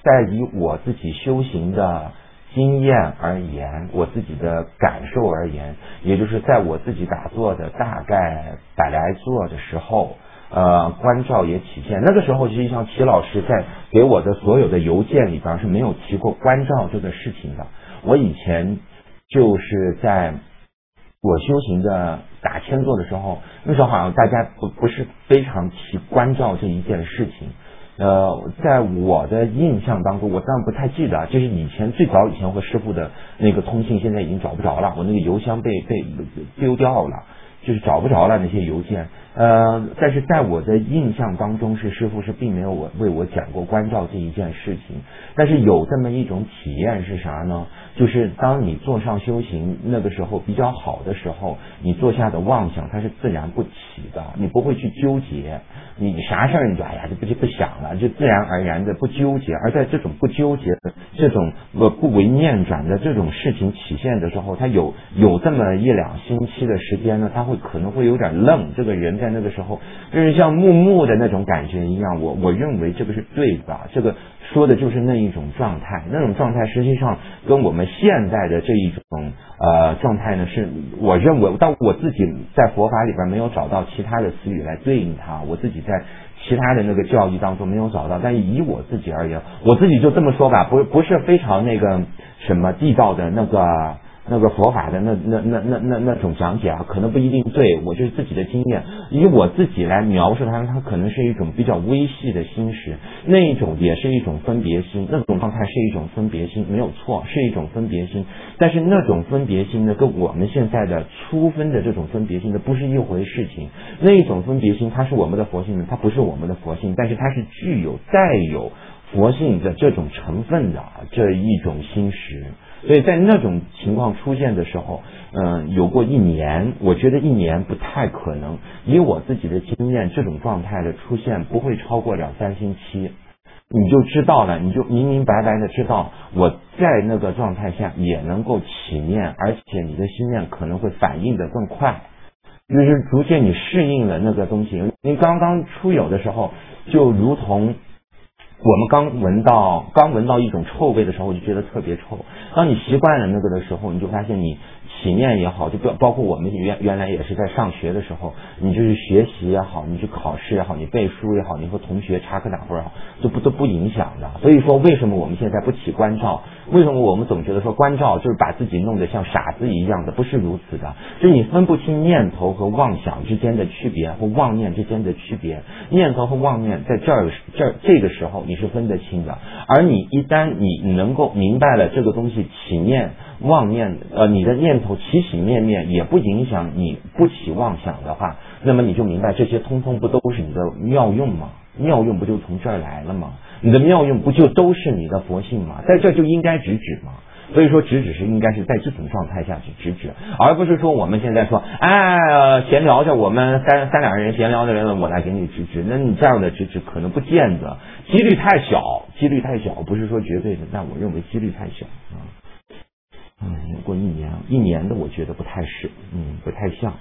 在以我自己修行的经验而言，我自己的感受而言，也就是在我自己打坐的大概100来坐的时候，关照也体现。那个时候实际上齐老师在给我的所有的邮件里边是没有提过关照这个事情的。我以前就是在我修行的打千坐的时候，那时候好像大家不是非常提关照这一件事情。在我的印象当中，我当然不太记得，这是以前最早以前和师父的那个通信，现在已经找不着了，我那个邮箱被丢掉了，就是找不着了那些邮件。但是在我的印象当中，是师父是并没有为我讲过关照这一件事情。但是有这么一种体验是啥呢？就是当你坐上修行那个时候比较好的时候，你坐下的妄想它是自然不起的，你不会去纠结，你啥事儿你就哎呀就不想了，就自然而然的不纠结。而在这种不纠结的这种不为念转的这种事情体现的时候，他有这么1、2星期的时间呢，他可能会有点愣，这个人在那个时候就是像木的那种感觉一样。我认为这个是对的，这个说的就是那一种状态。那种状态实际上跟我们现在的这一种状态呢，是我认为，但我自己在佛法里边没有找到其他的词语来对应它，我自己在其他的那个教义当中没有找到。但以我自己而言，我自己就这么说吧，不是非常那个什么地道的那个佛法的那种讲解啊，可能不一定对，我就是自己的经验，以我自己来描述它可能是一种比较微细的心识，那一种也是一种分别心，那种状态是一种分别心，没有错，是一种分别心。但是那种分别心呢，跟我们现在的初分的这种分别心呢，不是一回事情。那一种分别心，它是我们的佛性呢，它不是我们的佛性，但是它是带有佛性的这种成分的这一种心识。所以在那种情况出现的时候，有过1年，我觉得1年不太可能。以我自己的经验，这种状态的出现不会超过2、3星期，你就知道了，你就明白的知道，我在那个状态下也能够起念，而且你的心念可能会反应的更快，就是逐渐你适应了那个东西。你刚刚出有的时候，就如同我们刚闻到一种臭味的时候，就觉得特别臭。当你习惯了那个的时候，你就发现你起念也好，就包括我们原来也是在上学的时候，你就是学习也好，你去考试也好，你背书也好，你和同学插科打诨也好，都不影响的。所以说，为什么我们现在不起关照？为什么我们总觉得说关照就是把自己弄得像傻子一样的？不是如此的，就是你分不清念头和妄想之间的区别，或妄念之间的区别。念头和妄念在这个时候你是分得清的，而你一旦你能够明白了这个东西起念妄念，你的念头起起灭灭也不影响你不起妄想的话，那么你就明白这些通通不都是你的妙用吗？妙用不就从这儿来了吗？你的妙用不就都是你的佛性吗？在这就应该直指吗？所以说直指是应该是在这种状态下去直指，而不是说我们现在说闲聊着，我们三两人闲聊的人，我来给你直指。那你这样的直指可能不见得，几率太小，不是说绝对的，但我认为几率太小过一年的我觉得不太是，不太像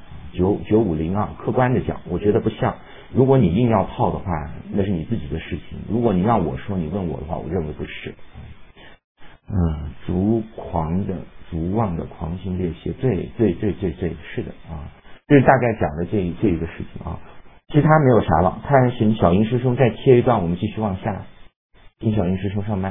9502，客观的讲我觉得不像。如果你硬要套的话，那是你自己的事情，如果你让我说，你问我的话，我认为不是。逐妄的狂心烈血，对，是的这是大概讲的这一个事情其他没有啥了。看请小英师兄再切一段，我们继续往下，请小英师兄上麦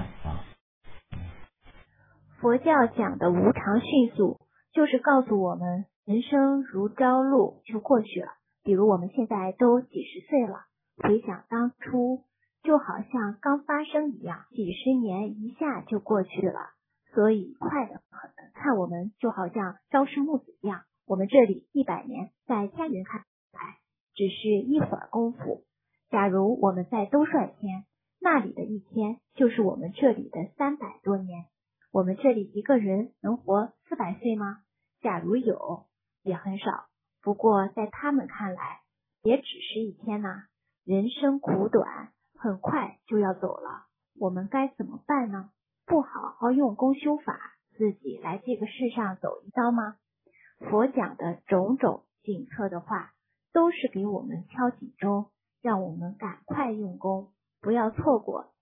佛教讲的无常迅速，就是告诉我们人生如朝露就过去了。比如我们现在都几十岁了，回想当初就好像刚发生一样，几十年一下就过去了，所以快得很。看我们就好像朝生暮死一样，我们这里100年，在家人看来只是一会儿功夫。假如我们在兜率天，那里的1天就是我们这里的300多年。我们这里一个人能活400岁吗？假如有，也很少。不过在他们看来，也只是1天呐。人生苦短，很快就要走了，我们该怎么办呢？不好好用功修法，自己来这个世上走一遭吗？佛讲的种种警策的话，都是给我们敲警钟，让我们赶快用功，不要错过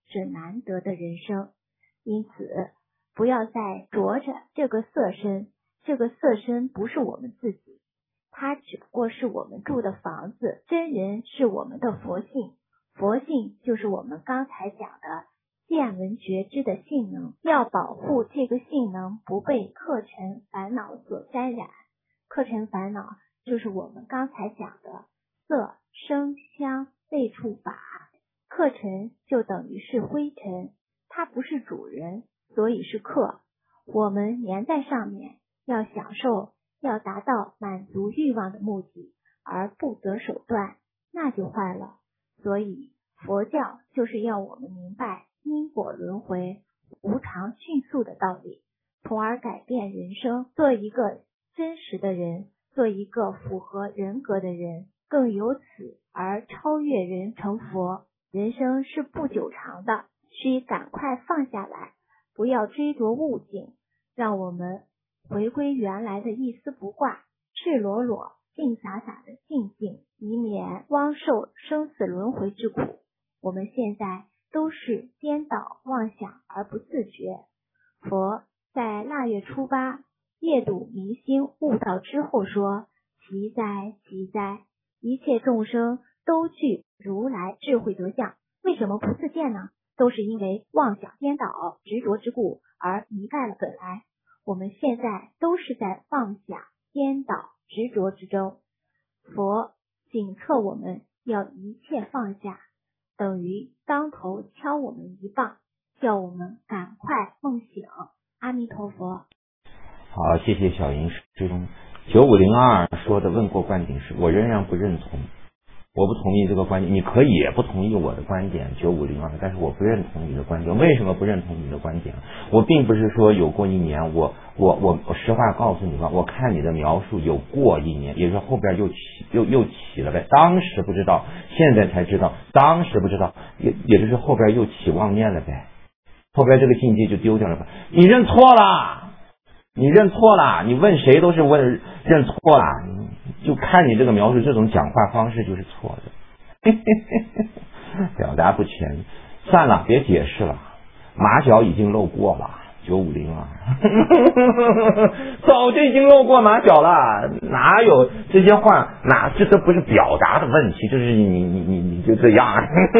是难得的人生。因此不要再着着这个色身，这个色身不是我们自己，它只不过是我们住的房子，真人是我们的佛性，佛性就是我们刚才讲的见闻觉知的性能，要保护这个性能不被客尘烦恼所沾染。客尘烦恼就是我们刚才讲的色声香味触法，客尘就等于是灰尘，它不是主人，所以是客。我们粘在上面，要享受，要达到满足欲望的目的，而不择手段，那就坏了。所以佛教就是要我们明白因果轮回无常迅速的道理，从而改变人生，做一个真实的人，做一个符合人格的人，更由此而超越人成佛。人生是不久长的，需赶快放下来，不要追逐物境，让我们回归原来的一丝不挂，赤裸裸净洒洒的静静，以免枉受生死轮回之苦。我们现在都是颠倒妄想而不自觉。佛在腊月初八夜睹明星悟道之后说，奇哉奇哉，一切众生都具如来智慧德相，为什么不自见呢？都是因为妄想颠倒执着之故而迷盖了本来。我们现在都是在妄想颠倒执着之中，佛警策我们要一切放下，等于当头敲我们一棒，叫我们赶快梦醒。阿弥陀佛。 好，谢谢小莹师兄。9502说的问过观点是，我仍然不认同，我不同意这个观点。你可以也不同意我的观点9502，但是我不认同你的观点。为什么不认同你的观点？我并不是说有过一年，我实话告诉你吧，我看你的描述有过一年，也就是后边又起了呗。当时不知道，现在才知道；当时不知道，也就是后边又起妄念了呗。后边这个境界就丢掉了吧？你认错了。你认错了，你问谁都是问认错了，就看你这个描述，这种讲话方式就是错的，表达不全。算了，别解释了，马脚已经露过了，9502，早就已经露过马脚了，哪有这些话？这不是表达的问题，就是你就这样，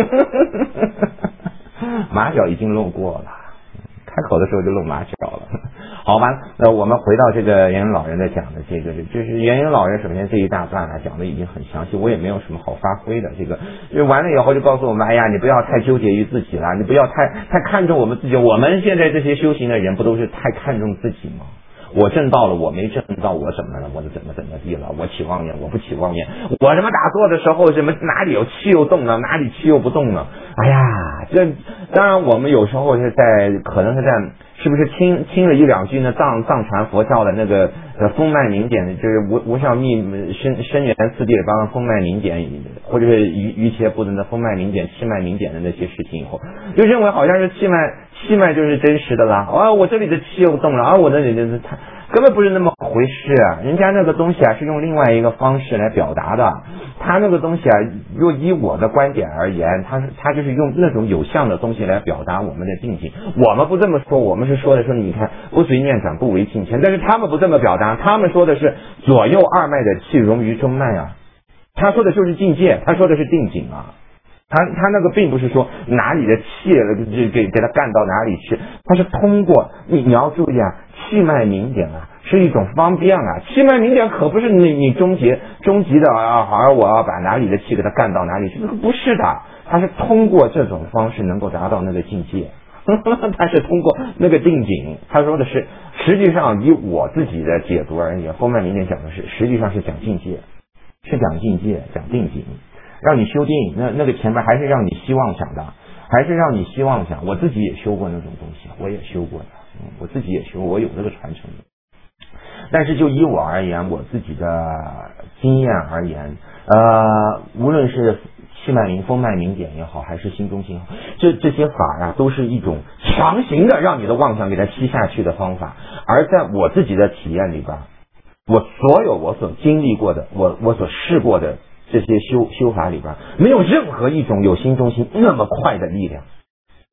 马脚已经露过了。开口的时候就露马脚了，好吧？那我们回到这个元婴老人在讲的这个，就是元婴老人首先这一大段呢讲的已经很详细，我也没有什么好发挥的。这个就完了以后就告诉我们，哎呀，你不要太纠结于自己了，你不要太看重我们自己。我们现在这些修行的人不都是太看重自己吗？我证到了，我没证到，我怎么了？我怎么地了？我起妄念，我不起妄念。我什么打坐的时候，什么哪里有气又动呢？哪里气又不动呢？哎呀，这当然我们有时候是可能是在是不是听了一两句呢？藏传佛教的那个风脉明点，就是无上密深源次第里边的风脉明点，或者是瑜伽部的那风脉明点、气脉明点的那些事情以后，就认为好像是气脉就是真实的啦。我这里的气又动了，我这里的它根本不是那么回事啊！人家那个东西啊是用另外一个方式来表达的，他那个东西啊，若依我的观点而言，他就是用那种有相的东西来表达我们的境界。我们不这么说，我们是说你看不随念转，不为境迁，但是他们不这么表达，他们说的是左右二脉的气融于中脉啊，他说的就是境界，他说的是定境啊。他那个并不是说哪里的气给他干到哪里去，他是通过你要注意啊，气脉明点啊是一种方便啊，气脉明点可不是你终极的好像我要把哪里的气给他干到哪里去，那个不是的，他是通过这种方式能够达到那个境界，他是通过那个定境。他说的是，实际上以我自己的解读而言，风脉明点讲的是实际上是讲境界，讲定境。让你修定，那个前面还是让你希望想的，还是让你希望想。我自己也修过那种东西，我也修过的，我自己也修，我有这个传承的。但是就以我而言，我自己的经验而言，无论是气脉明、风脉明点也好，还是心中心也好，这些法啊，都是一种强行的让你的妄想给它吸下去的方法。而在我自己的体验里边，我所经历过的，我所试过的。这些修法里边没有任何一种有心中心那么快的力量，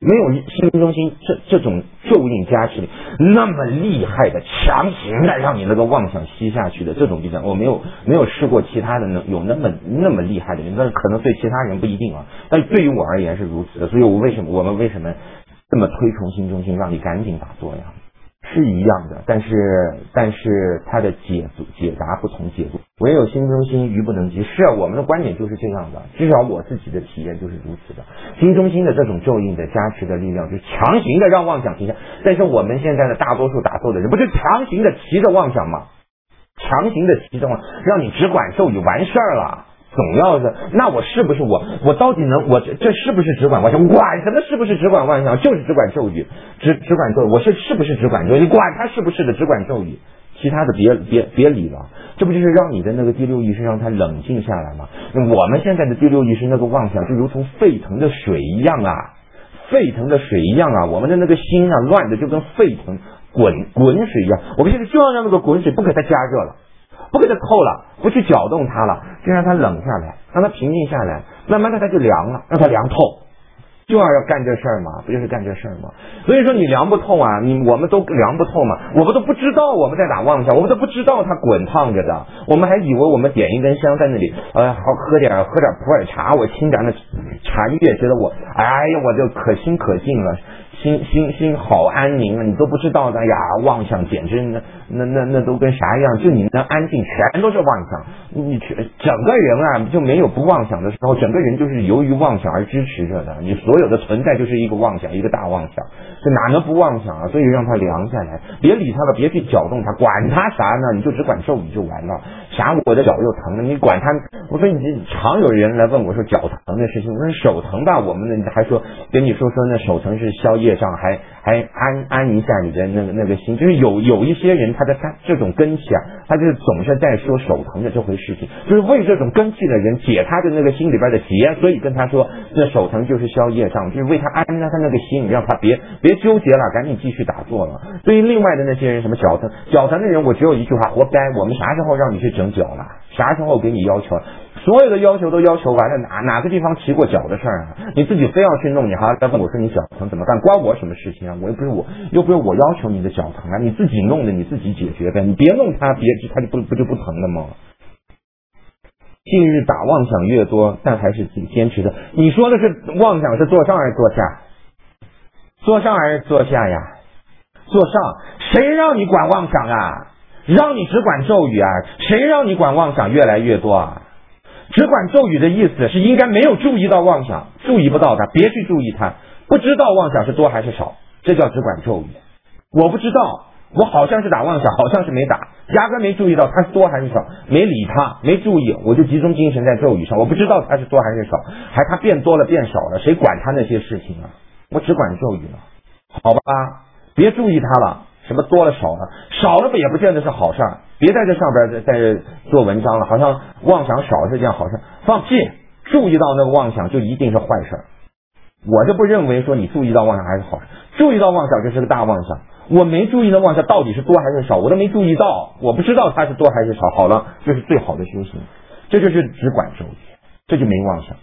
没有心中心这种咒印加持那么厉害的强行的让你那个妄想吸下去的这种力量，我没有试过其他的有那么厉害的人，但是可能对其他人不一定啊，但是对于我而言是如此的。所以我们为什么这么推崇心中心，让你赶紧打坐呀？是一样的，但是它的解答不同，解读唯有心中心，愚不能及。是啊，我们的观点就是这样的，至少我自己的体验就是如此的。心中心的这种咒印的加持的力量，就是强行的让妄想停下。但是我们现在的大多数打坐的人，不是强行的骑着妄想吗？强行的骑着妄想，让你只管咒语完事儿了。总要是，那我是不是我到底能这是不是只管妄想？管什么是不是只管妄想，就是只管咒语，只管咒语。我是不是只管咒语？你管他是不是的，只管咒语，其他的别理了。这不就是让你的那个第六意识让它冷静下来吗？我们现在的第六意识那个妄想就如同沸腾的水一样啊，沸腾的水一样啊，我们的那个心啊乱的就跟沸腾滚水一样。我们现在就要让那个滚水不给它加热了，不给它透了，不去搅动它了，就让它冷下来，让它平静下来，慢慢的它就凉了，让它凉透，就要干这事儿嘛，不就是干这事儿吗？所以说你凉不透啊，我们都凉不透嘛，我们都不知道我们在打妄想，我们都不知道它滚烫着的，我们还以为我们点一根香在那里，好喝点普洱茶，我清点那禅悦，觉得我就可心可静了。心好安宁了，你都不知道的呀！妄想简直那都跟啥样？就你那安静，全都是妄想。你整个人啊，就没有不妄想的时候，整个人就是由于妄想而支持着的。你所有的存在就是一个妄想，一个大妄想，这哪能不妄想啊？所以让它凉下来，别理它了，别去搅动它，管它啥呢？你就只管咒语就完了。啥我的脚又疼了，你管它？我说你常有人来问我说脚疼的事情，我说手疼吧，我们还说跟你说那手疼是宵夜上还安一下你的那个心，就是有一些人他这种根气啊，他就是总是在说手疼的这回事情，就是为这种根气的人解他的那个心里边的结，所以跟他说那手疼就是宵夜上，就是为他安他那个心，让他别纠结了，赶紧继续打坐了。对于另外的那些人，什么脚疼的人，我只有一句话，活该，我们啥时候让你去整脚了？啥时候给你要求了？所有的要求都要求完了，哪个地方提过脚的事儿啊？你自己非要去弄，你还来问我说你脚疼怎么办？关我什么事情啊？又不是我要求你的脚疼啊，你自己弄的你自己解决呗，你别弄它，它就不疼了吗？近日打妄想越多，但还是挺坚持的。你说的是妄想是坐上还是坐下？坐上还是坐下呀？坐上。谁让你管妄想啊？让你只管咒语啊？谁让你管妄想越来越多啊？只管咒语的意思是应该没有注意到妄想，注意不到它，别去注意它，不知道妄想是多还是少，这叫只管咒语。我不知道，我好像是打妄想，好像是没打，压根没注意到它是多还是少，没理它，没注意，我就集中精神在咒语上，我不知道它是多还是少，还它变多了变少了，谁管它那些事情啊？我只管咒语了，好吧，别注意它了。什么多了少了，少了也不见得是好事儿，别在这上边在这做文章了，好像妄想少是件好事，放屁！注意到那个妄想就一定是坏事，我就不认为说你注意到妄想还是好事，注意到妄想就是个大妄想，我没注意到妄想到底是多还是少，我都没注意到，我不知道它是多还是少，好了，这是最好的修行，这就是只管咒语，这就没妄想。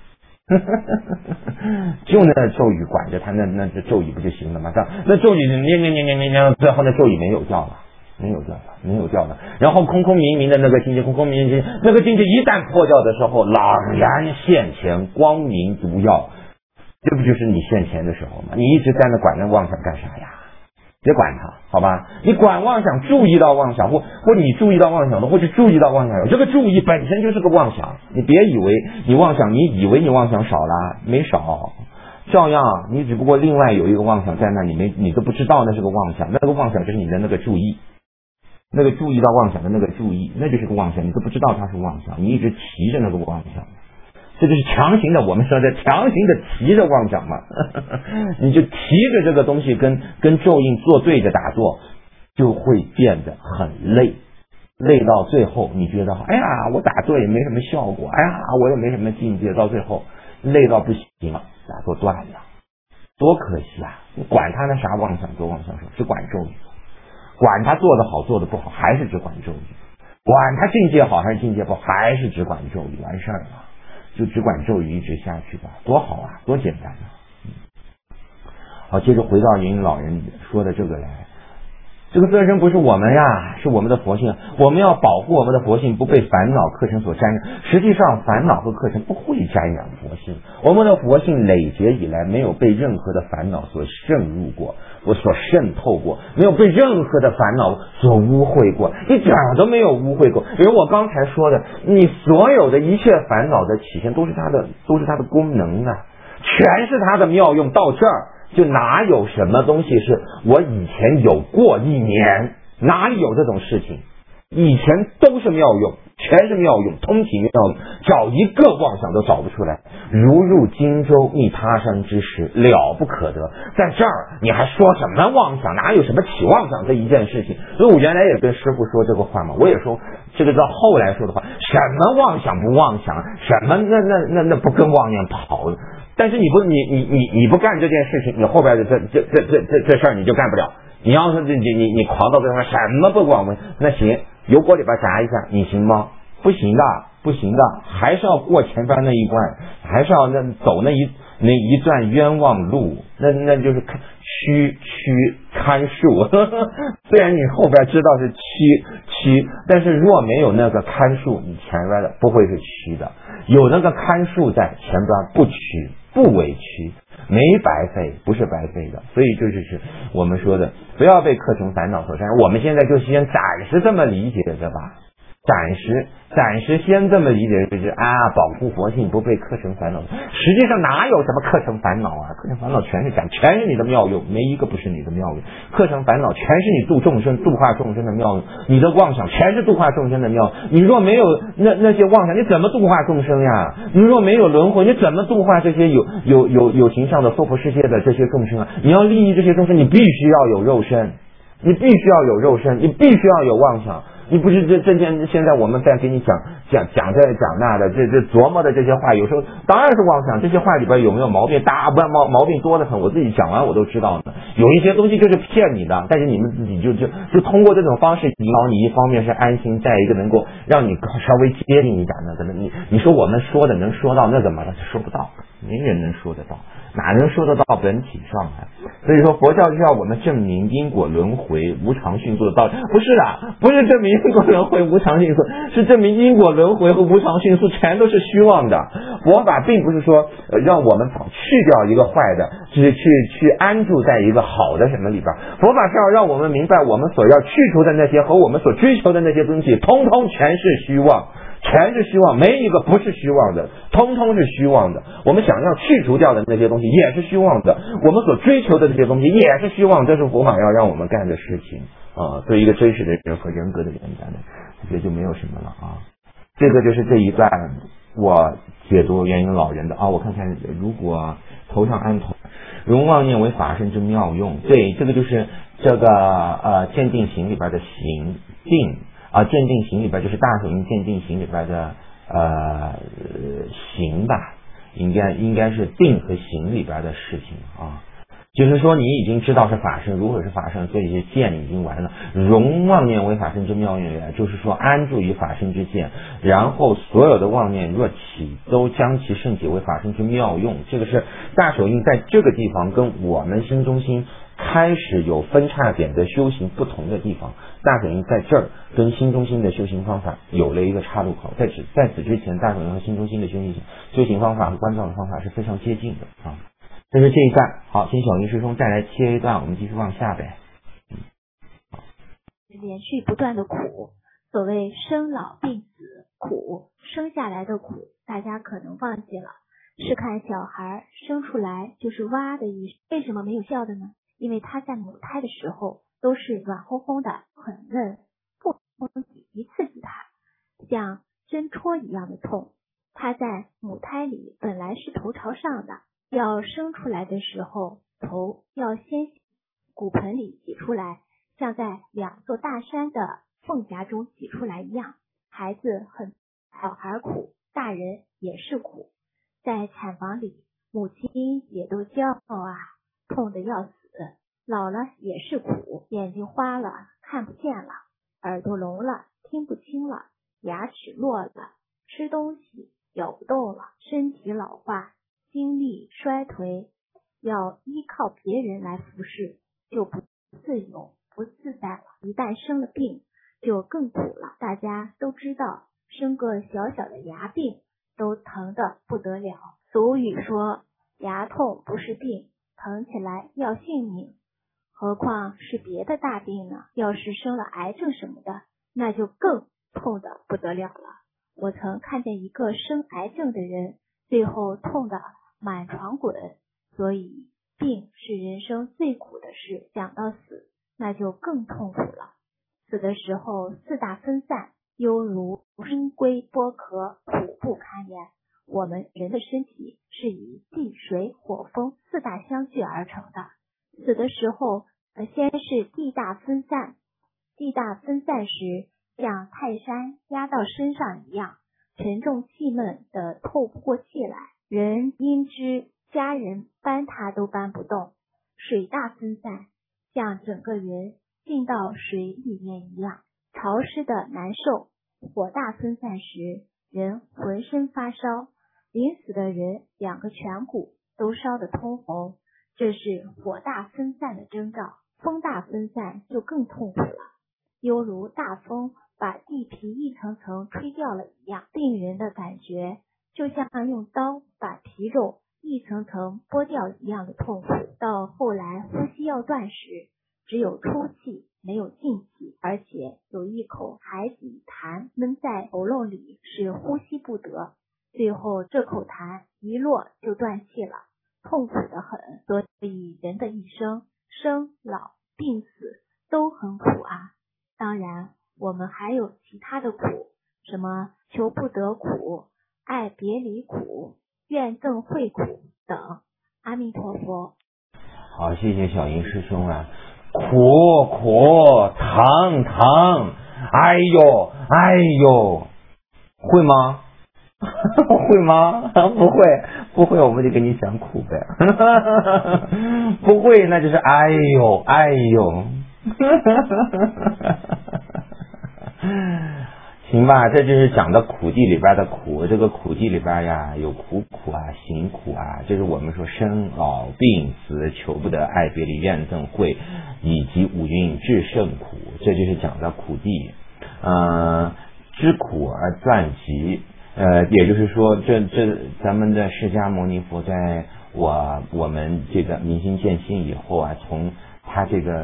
就那咒语管着他，那这咒语不就行了吗？那咒语念，最后那咒语没有掉了。然后空空明明的那个境界，空明明那个境界一旦破掉的时候，朗然现前，光明毒药，这不就是你现前的时候吗？你一直在那管那妄想干啥呀？别管它，好吧？你管妄想，注意到妄想，或你注意到妄想的，或者注意到妄想，这个注意本身就是个妄想。你别以为你妄想，你以为你妄想少了，没少，照样你只不过另外有一个妄想在那里，你都不知道那是个妄想，那个妄想就是你的那个注意，那个注意到妄想的那个注意，那就是个妄想，你都不知道它是妄想，你一直骑着那个妄想。这就是强行的，我们说的强行的骑着妄想嘛，你就骑着这个东西跟咒印做对着打坐，就会变得很累到最后你觉得哎呀我打坐也没什么效果，哎呀我也没什么境界，到最后累到不行了，打坐断了，多可惜啊！你管他那啥妄想多妄想少，只管咒语，管他做得好做得不好，还是只管咒语，管他境界好还是境界不好，还是只管咒语，完事儿了，就只管咒语一直下去吧，多好啊，多简单啊！ 好，接着回到云老人说的这个来，这个色身不是我们呀，是我们的佛性，我们要保护我们的佛性不被烦恼客尘所沾染。实际上烦恼和客尘不会沾染佛性，我们的佛性累劫以来没有被任何的烦恼所渗入过，我所渗透过，没有被任何的烦恼所污秽过，一点都没有污秽过。比如我刚才说的，你所有的一切烦恼的起现都是它的功能啊，全是它的妙用。到这儿就哪有什么东西是我以前有过一年，哪里有这种事情？以前都是妙用，全是妙用，通体妙用，找一个妄想都找不出来。如入荆州觅他山之石，了不可得。在这儿你还说什么妄想？哪有什么起妄想这一件事情？所以我原来也跟师父说这个话嘛，我也说这个到后来说的话，什么妄想不妄想，什么那不跟妄念跑。但是你不干这件事情，你后边的这事儿你就干不了。你要是你狂到这上什么不管，那行，油锅里边炸一下，你行吗？不行的，还是要过前边那一关，还是要走那一段冤枉路，那就是区看数。虽然你后边知道是区，但是若没有那个看数，你前边的不会是区的。有那个看数在前边，不区不委屈，没白费，不是白费的。所以就是我们说的，不要被客尘烦恼所沾染。我们现在就先暂时这么理解着吧，暂时先这么理解，就是保护佛性不被客尘烦恼。实际上哪有什么客尘烦恼啊？客尘烦恼全是你的妙用，没一个不是你的妙用。客尘烦恼全是你度化众生的妙用，你的妄想全是度化众生的妙用。你若没有那些妄想，你怎么度化众生呀？你若没有轮回，你怎么度化这些有形上的娑婆世界的这些众生啊？你要利益这些众生，你必须要有肉身，你必须要有妄想。你不是现在我们在给你讲那的这琢磨的这些话，有时候当然是妄想。这些话里边有没有毛病？毛病多得很，我自己讲完我都知道的。有一些东西就是骗你的，但是你们自己就通过这种方式引导你，一方面是安心，再一个能够让你稍微接近一点的。可能你说我们说的能说到那怎么了？说不到，没人能说得到，哪能说得到本体上来？所以说佛教就要我们证明因果轮回无常迅速的道理，不是的，不是证明因果轮回无常迅速，是证明因果轮回和无常迅速全都是虚妄的。佛法并不是说让我们去掉一个坏的，就是去安住在一个好的什么里边。佛法是要让我们明白，我们所要去除的那些和我们所追求的那些东西，通通全是虚妄。全是虚妄，没一个不是虚妄的，通通是虚妄的。我们想要去除掉的那些东西也是虚妄的，我们所追求的这些东西也是虚妄，这是佛法要让我们干的事情啊。对一个真实的人和人格的人干的，这就没有什么了啊。这个就是这一段我解读元婴老人的啊。我看看，如果头上安头，容妄念为法身之妙用，对，这个就是这个鉴定行里边的行定。鉴定行里边就是大手印鉴定行里边的行吧，应该是定和行里边的事情啊。就是说你已经知道是法身，如何是法身，所以见已经完了。容妄念为法身之妙用也，就是说安住于法身之见，然后所有的妄念若起，都将其圣解为法身之妙用。这个是大手印在这个地方跟我们心中心开始有分叉点的修行不同的地方。大手印在这儿跟心中心的修行方法有了一个岔路口，在此之前，大手印和心中心的修行方法和关照的方法是非常接近的啊。这是这一段，好，请小云师兄再来切一段，我们继续往下呗。 连续不断的苦，所谓生老病死苦，生下来的苦大家可能忘记了，是看小孩生出来就是哇的一声，为什么没有笑的呢？因为他在母胎的时候都是软烘烘的，很嫩，不能一刺激他，像针戳一样的痛。他在母胎里本来是头朝上的，要生出来的时候，头要先骨盆里挤出来，像在两座大山的缝夹中挤出来一样。孩子很，小孩苦，大人也是苦。在产房里，母亲也都骄傲啊，痛得要死。老了也是苦，眼睛花了，看不见了，耳朵聋了，听不清了，牙齿落了，吃东西咬不动了，身体老化，精力衰颓， 要依靠别人来服侍，就不自由不自在了。一旦生了病，就更苦了。大家都知道，生个小小的牙病都疼得不得了。俗语说，牙痛不是病，疼起来要性命，何况是别的大病呢？要是生了癌症什么的，那就更痛得不得了了。我曾看见一个生癌症的人，最后痛得满床滚。所以病是人生最苦的事，讲到死，那就更痛苦了。死的时候四大分散，犹如冰龟剥壳，苦不堪言。我们人的身体是以地水火风四大相聚而成的。死的时候先是地大分散，地大分散时像泰山压到身上一样，沉重气闷的透不过气来，人因之家人搬他都搬不动。水大分散，像整个人浸到水里面一样，潮湿的难受。火大分散时，人浑身发烧，临死的人两个颧骨都烧得通红，这是火大分散的征兆。风大分散就更痛苦了，犹如大风把地皮一层层吹掉了一样，病人的感觉就像用刀把皮肉一层层剥掉一样的痛苦。到后来呼吸要断时，只有出气没有进气，而且有一口海底痰闷在喉咙里，使呼吸不得，最后这口痰一落就断气了，痛苦得很。所以人的一生，生老病死都很苦啊。当然我们还有其他的苦，什么求不得苦、爱别离苦、怨憎会苦等。阿弥陀佛。 好，谢谢小银师兄啊。苦疼，哎呦，会吗？会吗？不会，我们就跟你讲苦呗。不会，那就是哎呦。行吧，这就是讲的苦地里边的苦。这个苦地里边呀，有苦啊，行苦啊，就是我们说生老病死、求不得、爱别离、怨憎会，以及五蕴至圣苦，这就是讲的苦地。知苦而断集，也就是说，这咱们的释迦牟尼佛在我们这个明心见性以后啊，从他这个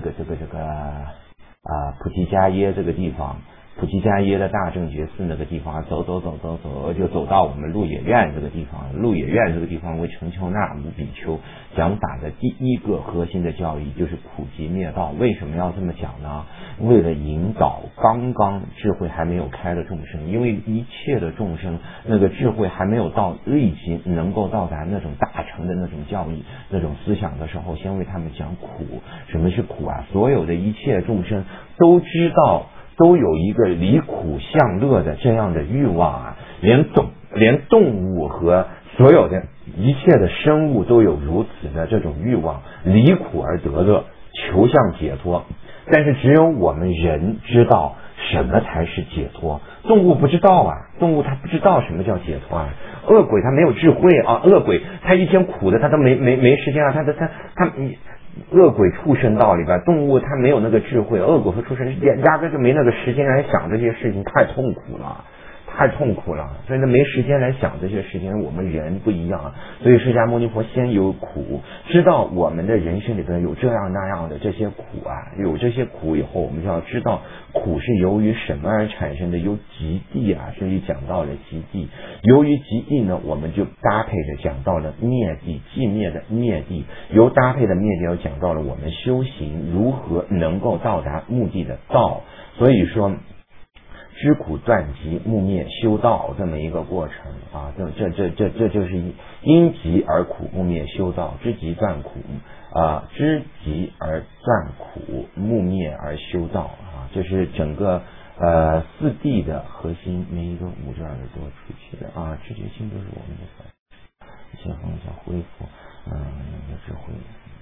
菩提迦耶这个地方，普吉迦耶的大正觉寺那个地方走，就走到我们鹿野苑这个地方。鹿野苑这个地方为成丘那无比丘讲法的第一个核心的教义就是苦集灭道。为什么要这么讲呢？为了引导刚刚智慧还没有开的众生，因为一切的众生那个智慧还没有到立即能够到达那种大成的那种教义、那种思想的时候，先为他们讲苦。什么是苦啊？所有的一切众生都知道，都有一个离苦向乐的这样的欲望啊，连动物和所有的一切的生物都有如此的这种欲望，离苦而得乐，求向解脱。但是只有我们人知道什么才是解脱，动物不知道啊，动物它不知道什么叫解脱啊。恶鬼他没有智慧啊，恶鬼他一天苦的他都没时间啊，他恶鬼畜生道里边，动物它没有那个智慧，恶鬼和畜生压根就没那个时间来想这些事情，太痛苦了，所以他没时间来想这些事情。我们人不一样啊，所以释迦牟尼佛先有苦，知道我们的人生里边有这样那样的这些苦啊，有这些苦以后，我们就要知道苦是由于什么而产生的，由极地啊，这里讲到了极地。由于极地呢，我们就搭配着讲到了灭地，寂灭的灭地，由搭配的灭地又讲到了我们修行如何能够到达目的的道。所以说知苦断集目灭修道这么一个过程啊，这就是因集而苦目灭修道，知集断苦知集而断苦目灭而修道啊，这是整个四谛的核心。每一个五只耳朵出去的啊，知觉心都是我们的一切方向恢复那个智慧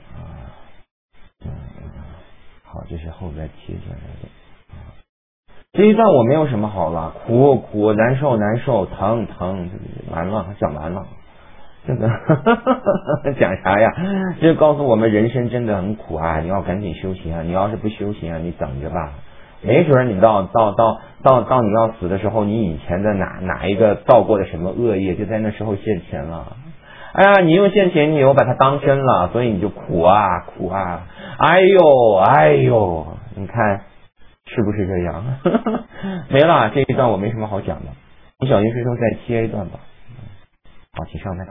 好，这是后边贴下来的这一段我没有什么好了，苦难受，疼，完了，讲完了。 这个讲啥呀？这告诉我们人生真的很苦啊！你要赶紧修行啊！你要是不修行啊，你等着吧。没准你到你要死的时候，你以前的哪一个造过的什么恶业，就在那时候现前了。哎呀，你又现前，你又把它当真了，所以你就苦啊苦啊！哎呦，你看是不是这样？没了，这一段我没什么好讲的，你小云师兄再切一段吧。好，请上台。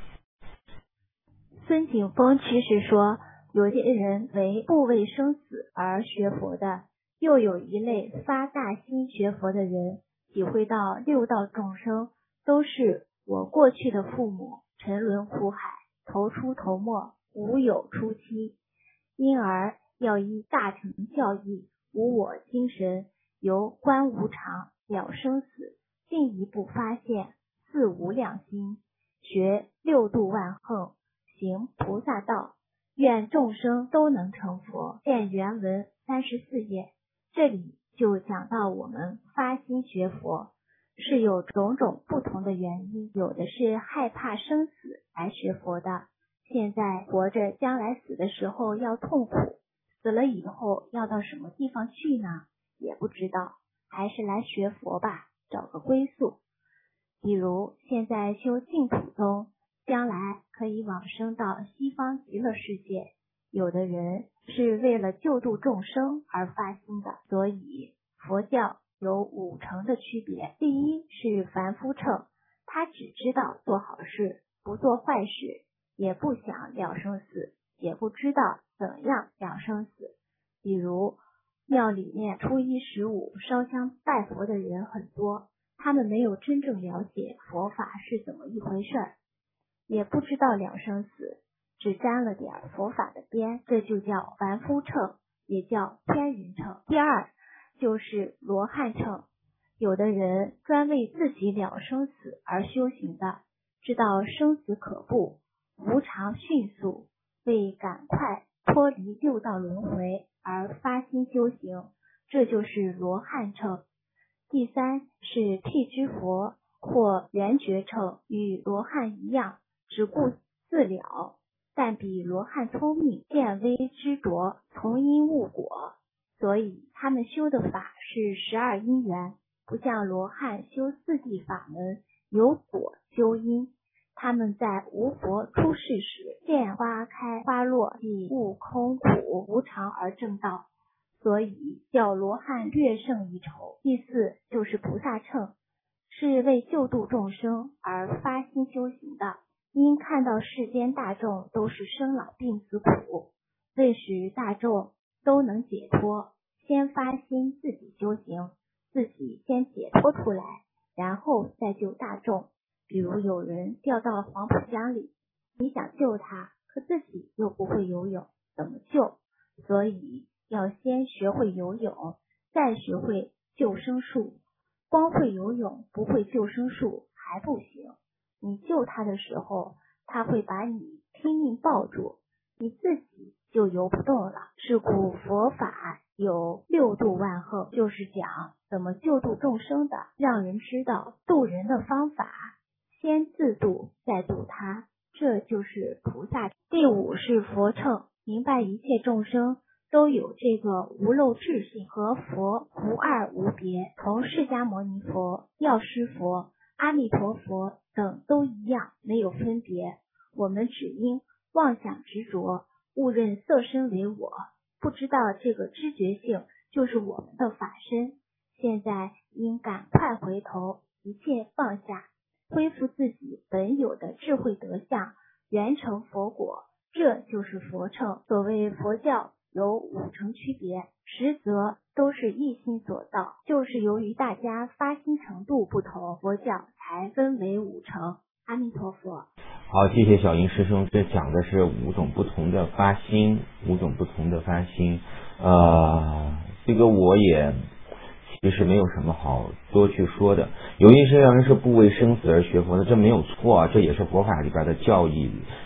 孙景峰其实说，有些人为不畏生死而学佛的，又有一类发大心学佛的人，体会到六道众生都是我过去的父母，沉沦苦海，头出头没，无有出期，因而要依大乘教义，无我精神，由观无常，了生死，进一步发现四无量心，学六度万行，行菩萨道，愿众生都能成佛。见原文34页，这里就讲到我们发心学佛是有种种不同的原因，有的是害怕生死来学佛的，现在活着将来死的时候要痛苦，死了以后要到什么地方去呢？也不知道，还是来学佛吧，找个归宿。比如现在修净土宗，将来可以往生到西方极乐世界，有的人是为了救度众生而发心的。所以佛教有5乘的区别。第一是凡夫乘，他只知道做好事，不做坏事，也不想了生死，也不知道怎样了生死。比如庙里面初一十五烧香拜佛的人很多，他们没有真正了解佛法是怎么一回事，也不知道了生死，只沾了点佛法的边，这就叫凡夫乘，也叫天人乘。第二就是罗汉乘，有的人专为自己了生死而修行的，知道生死可怖，无常迅速，为赶快脱离六道轮回而发心修行，这就是罗汉乘。第三是辟支佛或圆觉乘，与罗汉一样，只顾自了，但比罗汉聪明，见微知着，从因悟果，所以他们修的法是12因缘，不像罗汉修四谛法门，有果修因。他们在无佛出世时，见花开花落，即悟空苦无常而正道，所以叫罗汉略胜一筹。第四就是菩萨乘，是为救度众生而发心修行的，因看到世间大众都是生老病死苦，为使大众都能解脱，先发心自己修行，自己先解脱出来，然后再救大众。比如有人掉到黄浦江里，你想救他，可自己又不会游泳，怎么救？所以要先学会游泳，再学会救生术。光会游泳不会救生术还不行，你救他的时候，他会把你拼命抱住，你自己就游不动了。是故佛法有六度万行，就是讲怎么救度众生的，让人知道度人的方法，先自度再度他，这就是菩萨。第五是佛乘，明白一切众生都有这个无漏智性，和佛无二无别，同释迦牟尼佛、药师佛、阿弥陀佛等都一样，没有分别。我们只因妄想执着，误认色身为我，不知道这个知觉性就是我们的法身。现在应赶快回头，一切放下，恢复自己本有的智慧德相，圆成佛果，这就是佛乘。所谓佛教有5乘区别，实则都是一心所造，就是由于大家发心程度不同，佛教才分为5乘。阿弥陀佛。 好，谢谢小云师兄，这讲的是5种不同的发心，5种不同的发心。这个我也其实没有什么好多去说的。有一些人是不为生死而学佛的，这没有错啊，这也是佛法里边的教义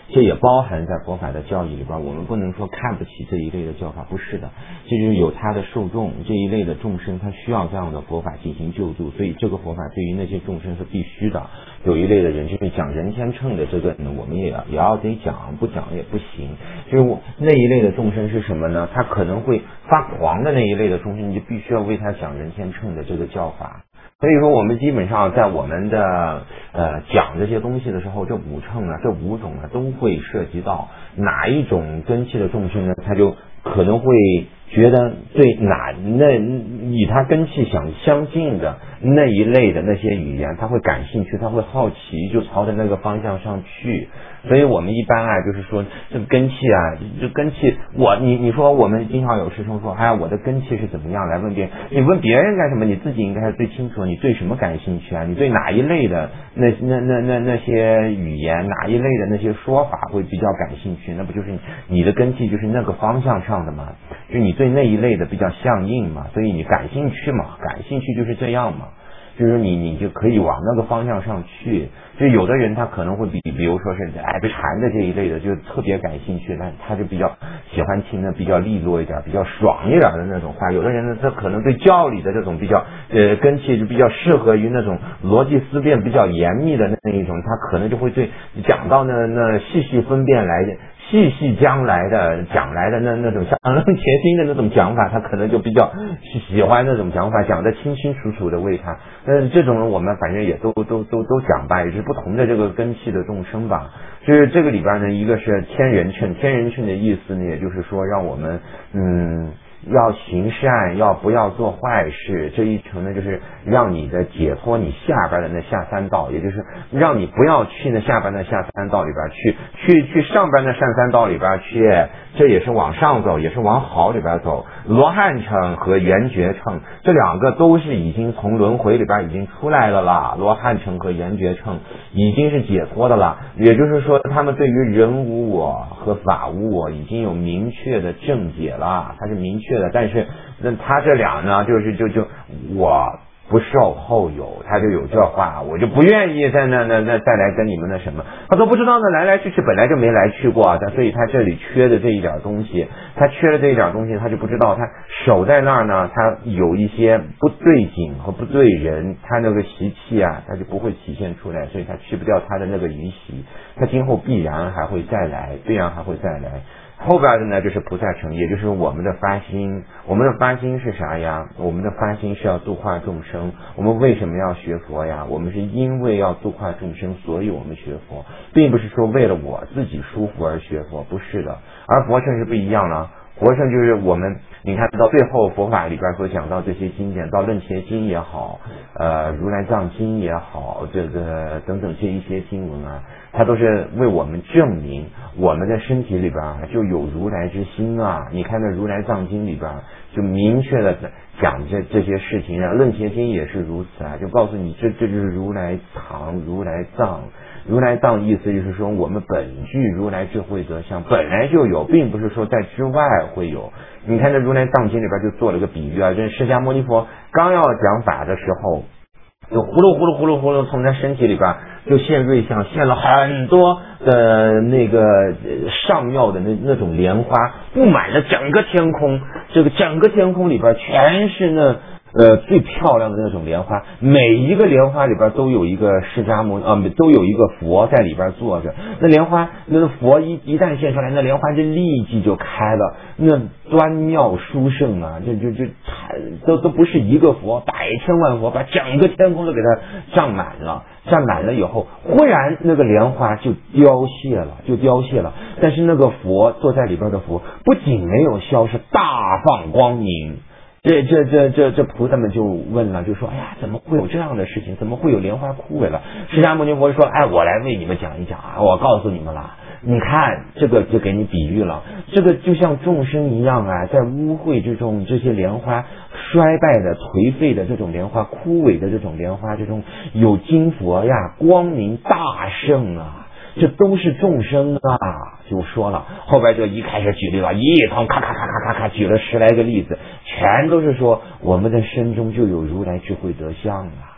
这也包含在佛法的教义里边。我们不能说看不起这一类的教法，不是的，这就是有它的受众，这一类的众生他需要这样的佛法进行救助，所以这个佛法对于那些众生是必须的。有一类的人就是讲人天秤的这个呢，我们也要得讲，不讲也不行。就是那一类的众生是什么呢？他可能会发狂的那一类的众生，你就必须要为他讲人天秤的这个教法。所以说我们基本上在我们的讲这些东西的时候，这五乘啊，这五种啊都会涉及到哪一种根器的众生呢，他就可能会觉得对与他根器相近的那一类的那些语言他会感兴趣，他会好奇，就朝着那个方向上去。所以我们一般啊，就是说这个根器啊，这根器，你说我们经常有师兄说，哎，我的根器是怎么样？来问别人，你问别人干什么？你自己应该是最清楚，你对什么感兴趣啊？你对哪一类的那些语言，哪一类的那些说法会比较感兴趣？那不就是你的根器就是那个方向上的嘛？就你对那一类的比较相应嘛，所以你感兴趣嘛，感兴趣就是这样嘛。就是你就可以往那个方向上去。就有的人他可能会比如说是对禅的这一类的就特别感兴趣，但他就比较喜欢听的比较利落一点，比较爽一点的那种话。有的人呢，他可能对教理的这种比较根器就比较适合于那种逻辑思辨比较严密的那一种，他可能就会对讲到那细细分辨来的。细细讲来的那种像楞伽经的那种讲法，他可能就比较喜欢那种讲法，讲得清清楚楚的为他。这种人我们反正也都讲吧，也是不同的这个根器的众生吧。就是这个里边呢，一个是天人称，天人称的意思呢，也就是说让我们要行善，不要做坏事。这一层呢，就是让你的解脱你下边的那下三道，也就是让你不要去那下边的下三道里边去上边的上三道里边去。这也是往上走，也是往好里边走。罗汉乘和圆觉乘这两个都是已经从轮回里边已经出来了啦。罗汉乘和圆觉乘已经是解脱的了，也就是说他们对于人无我和法无我已经有明确的正解了，它是明确的。但是他这俩呢，就我不受后有，他就有这话，我就不愿意再再来跟你们那什么，他都不知道那来去本来就没来去过，所以他这里缺的这一点东西，他缺了这一点东西，他就不知道他守在那儿呢，他有一些不对景和不对人，他那个习气啊，他就不会体现出来，所以他去不掉他的那个余习，他今后必然还会再来，后边的呢就是菩萨乘，也就是我们的发心。我们的发心是啥呀？我们的发心是要度化众生。我们为什么要学佛呀？我们是因为要度化众生，所以我们学佛，并不是说为了我自己舒服而学佛，不是的。而佛乘是不一样了。佛乘就是我们，你看到最后佛法里边所讲到这些经典，到楞伽经也好，如来藏经也好，这个等等这一些经文啊，它都是为我们证明我们的身体里边就有如来之心啊。你看那如来藏经里边就明确的讲这些事情啊，楞伽经也是如此啊，就告诉你这就是如来藏、如来藏。如来藏意思就是说我们本具如来智慧德相本来就有，并不是说在之外会有。你看这如来藏经里边就做了个比喻啊，这释迦牟尼佛刚要讲法的时候，就呼噜从他身体里边就现瑞相，现了很多的那个上妙的那种莲花，布满了整个天空。这个整个天空里边全是那最漂亮的那种莲花，每一个莲花里边都有一个释迦牟都有一个佛在里边坐着。那莲花，那佛一旦现出来，那莲花就立即就开了，那端妙殊胜啊，都不是一个佛，百千万佛把整个天空都给它占满了。占满了以后，忽然那个莲花就凋谢了。但是那个佛坐在里边的佛不仅没有消失，大放光明。这菩萨们就问了，就说：“哎呀，怎么会有这样的事情？怎么会有莲花枯萎了？”释迦牟尼佛说：“哎，我来为你们讲一讲啊！我告诉你们了，你看这个就给你比喻了，这个就像众生一样啊，在污秽之中，这些莲花衰败的、颓废的这种莲花，枯萎的这种莲花，这种有金佛呀，光明大盛啊。”这都是众生啊，就说了，后边就一开始举例了，一通咔举了10来个例子，全都是说我们的身中就有如来智慧德相啊，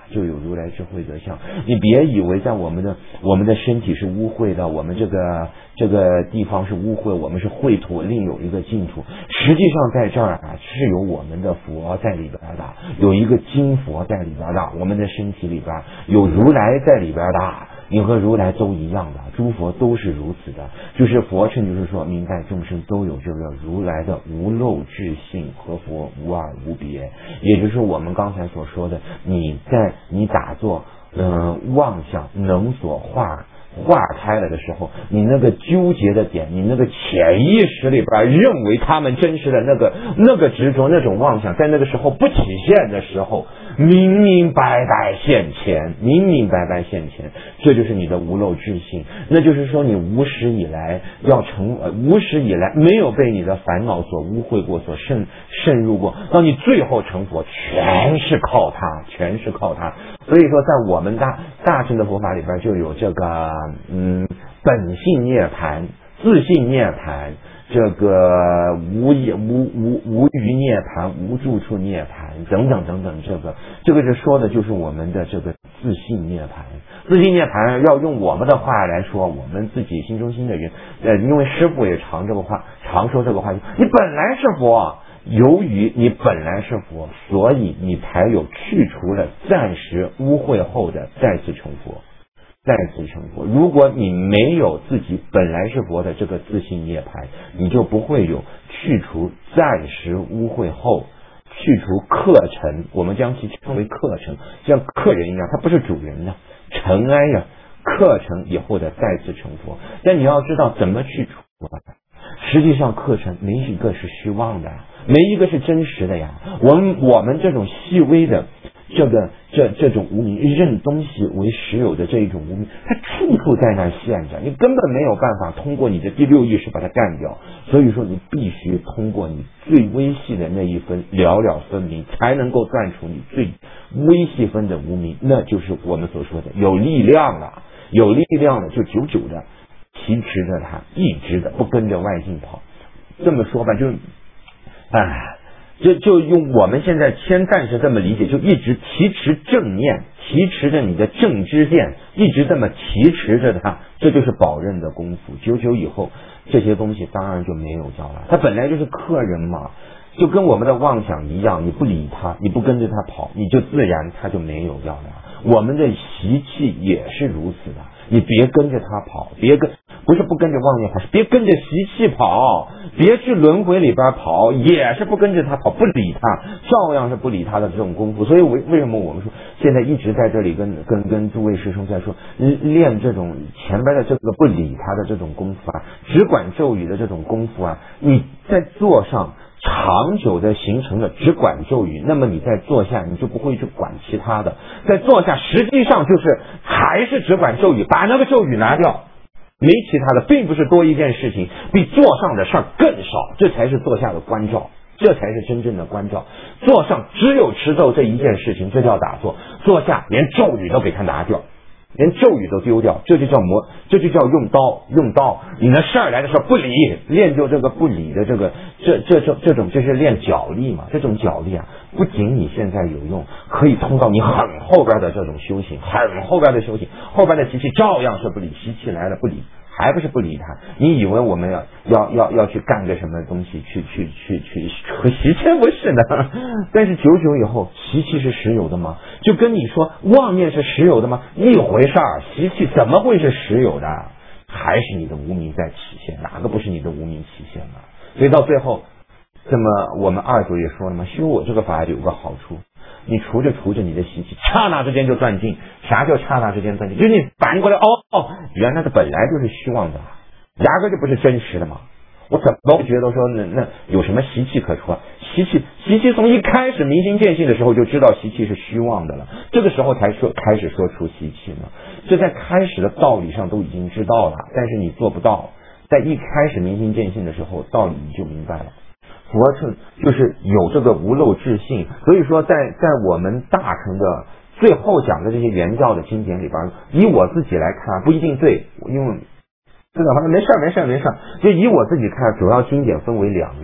就有如来智慧德相。你别以为在我们的身体是污秽的，我们这个地方是污秽，我们是秽土，另有一个净土。实际上在这儿啊，是有我们的佛在里边的，有一个金佛在里边的，我们的身体里边有如来在里边的。你和如来都一样的，诸佛都是如此的，就是佛乘，就是说明白众生都有这个如来的无漏智性和佛无二无别，也就是我们刚才所说的，你打坐妄想能所化开了的时候，你那个纠结的点，你那个潜意识里边认为他们真实的那个执着，那种妄想，在那个时候不体现的时候，明明白白现前，这就是你的无漏智性。那就是说你无始以来没有被你的烦恼所污秽过，所渗入过，到你最后成佛全是靠它。所以说在我们大乘的佛法里边就有这个本性涅槃、自性涅槃，这个无余涅槃、无住处涅槃等等，这个是说的就是我们的这个自性涅槃。自性涅槃要用我们的话来说，我们自己心中心的人，因为师父也常说这个话，你本来是佛，由于你本来是佛，所以你才有去除了暂时污秽后的再次成佛。如果你没有自己本来是佛的这个自性涅槃，你就不会有去除暂时污秽后，去除客尘，我们将其称为客尘，像客人一样，他不是主人的尘埃呀，客尘以后的再次成佛。但你要知道怎么去除，实际上课程没一个是虚妄的，没一个是真实的呀。我们这种细微的这种无明，认东西为实有的这一种无明，它处处在那现着，你根本没有办法通过你的第六意识把它干掉。所以说你必须通过你最微细的那一分了了分明，才能够断除你最微细分的无明。那就是我们所说的有力量了，就久久的提持着它，一直的不跟着外境跑。这么说吧，就用我们现在先暂时这么理解，就一直提持正念，提持着你的正知见，一直这么提持着它，这就是保任的功夫。久久以后，这些东西当然就没有叫了。它本来就是客人嘛，就跟我们的妄想一样，你不理它，你不跟着它跑，你就自然它就没有要了。我们的习气也是如此的，你别跟着它跑，不是不跟着妄念跑，是别跟着习气跑，别去轮回里边跑，也是不跟着它跑，不理它，照样是不理它的这种功夫。所以为什么我们说现在一直在这里跟诸位师兄在说练这种前边的这个不理它的这种功夫啊，只管咒语的这种功夫啊，你在座上长久的形成了只管咒语，那么你在坐下你就不会去管其他的，在坐下实际上就是还是只管咒语，把那个咒语拿掉，没其他的，并不是多一件事情，比坐上的事儿更少，这才是坐下的关照，这才是真正的关照。坐上只有持咒这一件事情，这叫打坐，坐下连咒语都给它拿掉，连咒语都丢掉，这就叫用刀。你那事儿来的时候不理，练就这个不理的这种就是练脚力嘛。这种脚力啊，不仅你现在有用，可以通到你很后边的这种修行，后边的习气照样是不理，习气来了不理，还不是不理他。你以为我们要去干个什么东西去和习气不是的。但是久久以后，习气是实有的吗？就跟你说妄念是实有的吗？一回事儿，习气怎么会是实有的？还是你的无明在体现，哪个不是你的无明体现呢？所以到最后，这么我们二祖也说了嘛，修我这个法有个好处，你除着你的习气，刹那之间就断尽。啥叫刹那之间断尽？就是你反过来原来它本来就是虚妄的，压根就不是真实的嘛。我怎么会觉得说那有什么习气可除啊？习气从一开始明心见性的时候就知道习气是虚妄的了，这个时候才开始说出习气呢。这在开始的道理上都已经知道了，但是你做不到。在一开始明心见性的时候，道理你就明白了。佛乘就是有这个无漏智性，所以说在我们大乘的最后讲的这些原教的经典里边，以我自己来看不一定对，因为这个没事，就以我自己看，主要经典分为两类，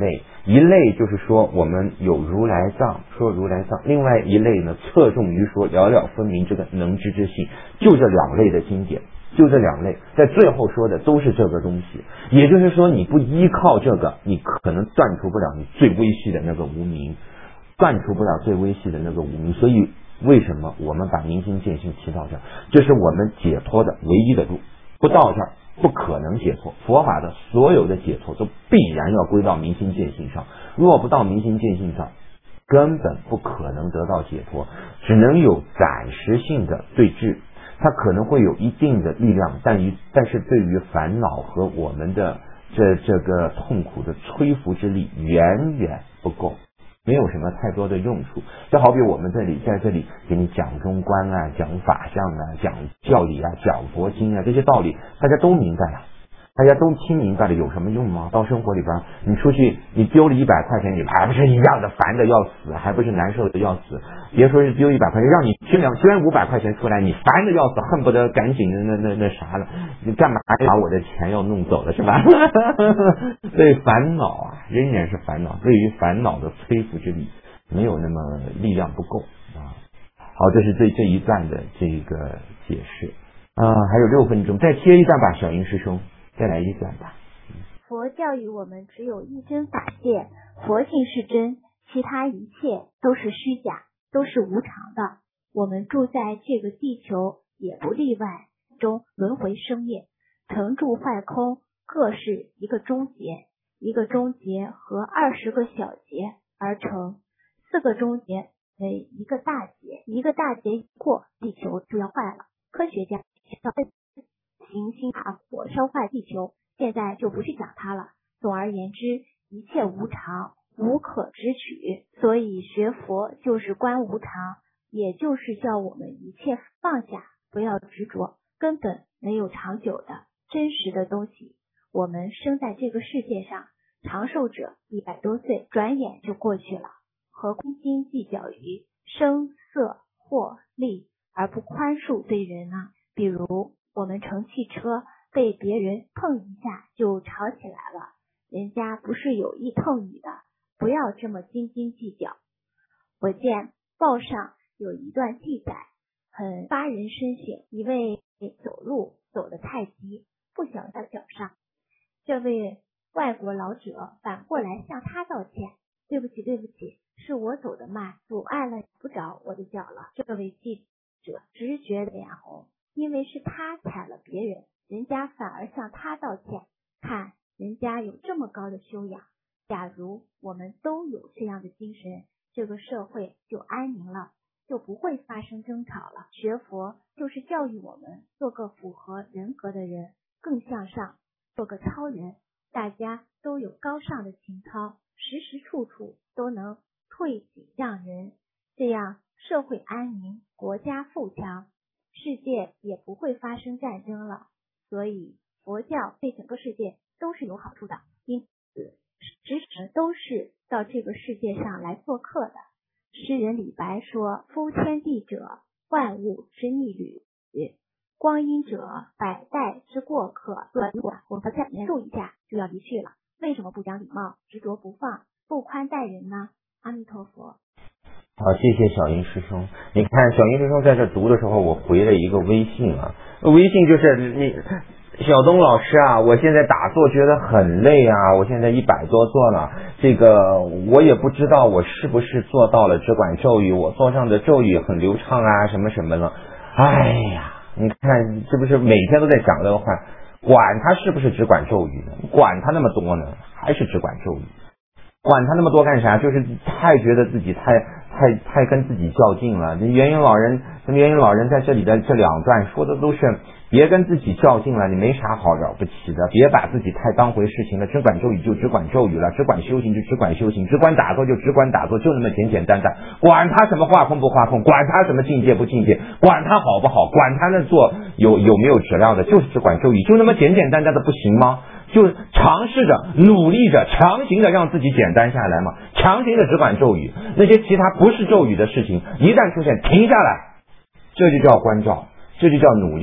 一类就是说我们有如来藏，说如来藏，另外一类呢侧重于说了了分明这个能知之性，就这两类的经典，就这两类，在最后说的都是这个东西。也就是说你不依靠这个，你可能断除不了你最微细的那个无明，断除不了最微细的那个无明。所以为什么我们把明心见性提到这儿？这是我们解脱的唯一的路，不到这儿不可能解脱。佛法的所有的解脱都必然要归到明心见性上，若不到明心见性上，根本不可能得到解脱，只能有暂时性的对峙，它可能会有一定的力量，但是对于烦恼和我们的这个痛苦的摧伏之力远远不够，没有什么太多的用处。就好比我们在这里给你讲中观啊，讲法相啊，讲教理啊，讲佛经啊，这些道理大家都明白了，大家都听明白了，有什么用吗？到生活里边，你出去你丢了100块钱，你还不是一样的烦的要死，还不是难受的要死？别说是丢100块钱，让你捐500块钱出来，你烦的要死，恨不得赶紧那啥了，你干嘛把我的钱要弄走了是吧？所以烦恼啊，仍然是烦恼，对于烦恼的摧伏之力没有那么力量不够啊。好，这是对这一段的这个解释啊，还有6分钟，再切一段吧，小英师兄。再来一段吧。 佛教育我们只有一真法界，佛性是真，其他一切都是虚假，都是无常的。我们住在这个地球也不例外，中轮回生灭，成住坏空，各是一个中节，一个中节和20个小节而成，4个中节为一个大节，一个大节一过，地球就要坏了。科学家行星把火烧坏地球，现在就不去讲它了。总而言之，一切无常，无可直取，所以学佛就是观无常，也就是叫我们一切放下，不要执着，根本没有长久的真实的东西。我们生在这个世界上，长寿者100多岁，转眼就过去了，何况斤计较于声色获利，而不宽恕对人呢？比如我们乘汽车被别人碰一下就吵起来了，人家不是有意碰你的，不要这么斤斤计较。我见报上有一段记载，很发人深省。一位走路走得太急，不小在脚上，这位外国老者反过来向他道歉，对不起，是我走得慢，阻碍了不着我的脚了。这位记者直觉脸红，因为是他踩了别人，人家反而向他道歉，看人家有这么高的修养。假如我们都有这样的精神，这个社会就安宁了，就不会发生争吵了。学佛就是教育我们做个符合人格的人，更向上，做个超人。大家都有高尚的情操，时时处处都能退己让人，这样社会安宁，国家富强，世界也不会发生战争了。所以佛教对整个世界都是有好处的，因此时时都是到这个世界上来做客的。诗人李白说，夫天地者，万物之逆旅，光阴者，百代之过客。如果我们在年住一下就要离去了，为什么不讲礼貌，执着不放，不宽待人呢？阿弥陀佛。 好，谢谢小英师兄。你看小英师兄在这读的时候，我回了一个微信啊，微信就是你小东老师啊，我现在打坐觉得很累啊，我现在100多坐了，这个我也不知道我是不是做到了只管咒语，我坐上的咒语很流畅啊，什么什么的。哎呀，你看是不是每天都在讲这个话？管他是不是只管咒语呢？管他那么多呢，还是只管咒语。管他那么多干啥？就是太觉得自己太跟自己较劲了。元音老人在这里的这2段说的都是别跟自己较劲了，你没啥好了不起的，别把自己太当回事情了，只管咒语就只管咒语了，只管修行就只管修行，只管打坐就只管打坐，就那么简简单单，管他什么画空不画空，管他什么境界不境界，管他好不好，管他那做有没有质量的，就是只管咒语，就那么简简单单的不行吗？就尝试着努力着强行的让自己简单下来嘛，强行的只管咒语，那些其他不是咒语的事情一旦出现停下来，这就叫关照，这就叫努力，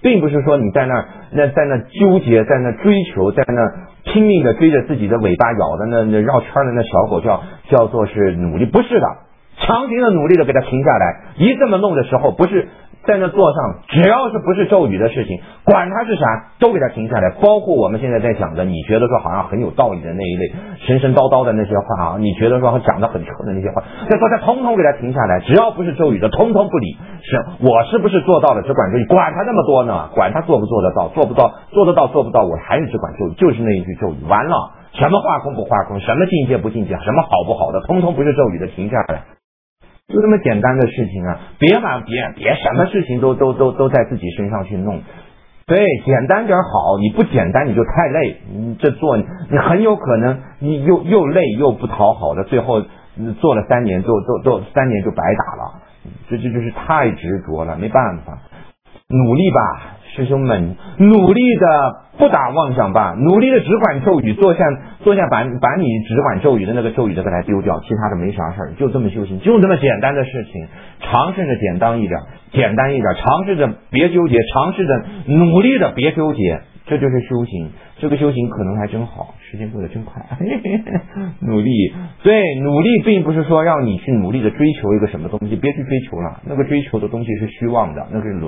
并不是说你在那纠结，在那追求，在那拼命的追着自己的尾巴咬的那绕圈的那小狗叫做是努力，不是的，强行的努力的给它停下来，一这么弄的时候，不是在那坐上，只要是不是咒语的事情，管它是啥，都给它停下来。包括我们现在在讲的，你觉得说好像很有道理的那一类神神叨叨的那些话啊，你觉得说讲得很彻的那些话，再说它通通给它停下来，只要不是咒语的，通通不理。我是不是做到了只管咒语？管它那么多呢？管它做不做得到？做不到，做得到做不到，我还是只管咒语，就是那一句咒语，完了，什么化空不化空，什么境界不境界，什么好不好的，通通不是咒语的，停下来。就这么简单的事情啊，别什么事情都在自己身上去弄。对，简单点好，你不简单你就太累，你这做你很有可能你又累又不讨好的，最后做了3年都3年就白打了，这就是太执着了，没办法。努力吧，师兄们，努力的不打妄想吧，努力的只管咒语，坐下把你只管咒语的那个咒语的给它丢掉，其他的没啥事儿，就这么修行，就这么简单的事情，尝试着简单一点，尝试着别纠结，尝试着努力的别纠结，这就是修行。这个修行可能还真好，时间过得真快。努力，对，努力并不是说让你去努力的追求一个什么东西，别去追求了，那个追求的东西是虚妄的，那是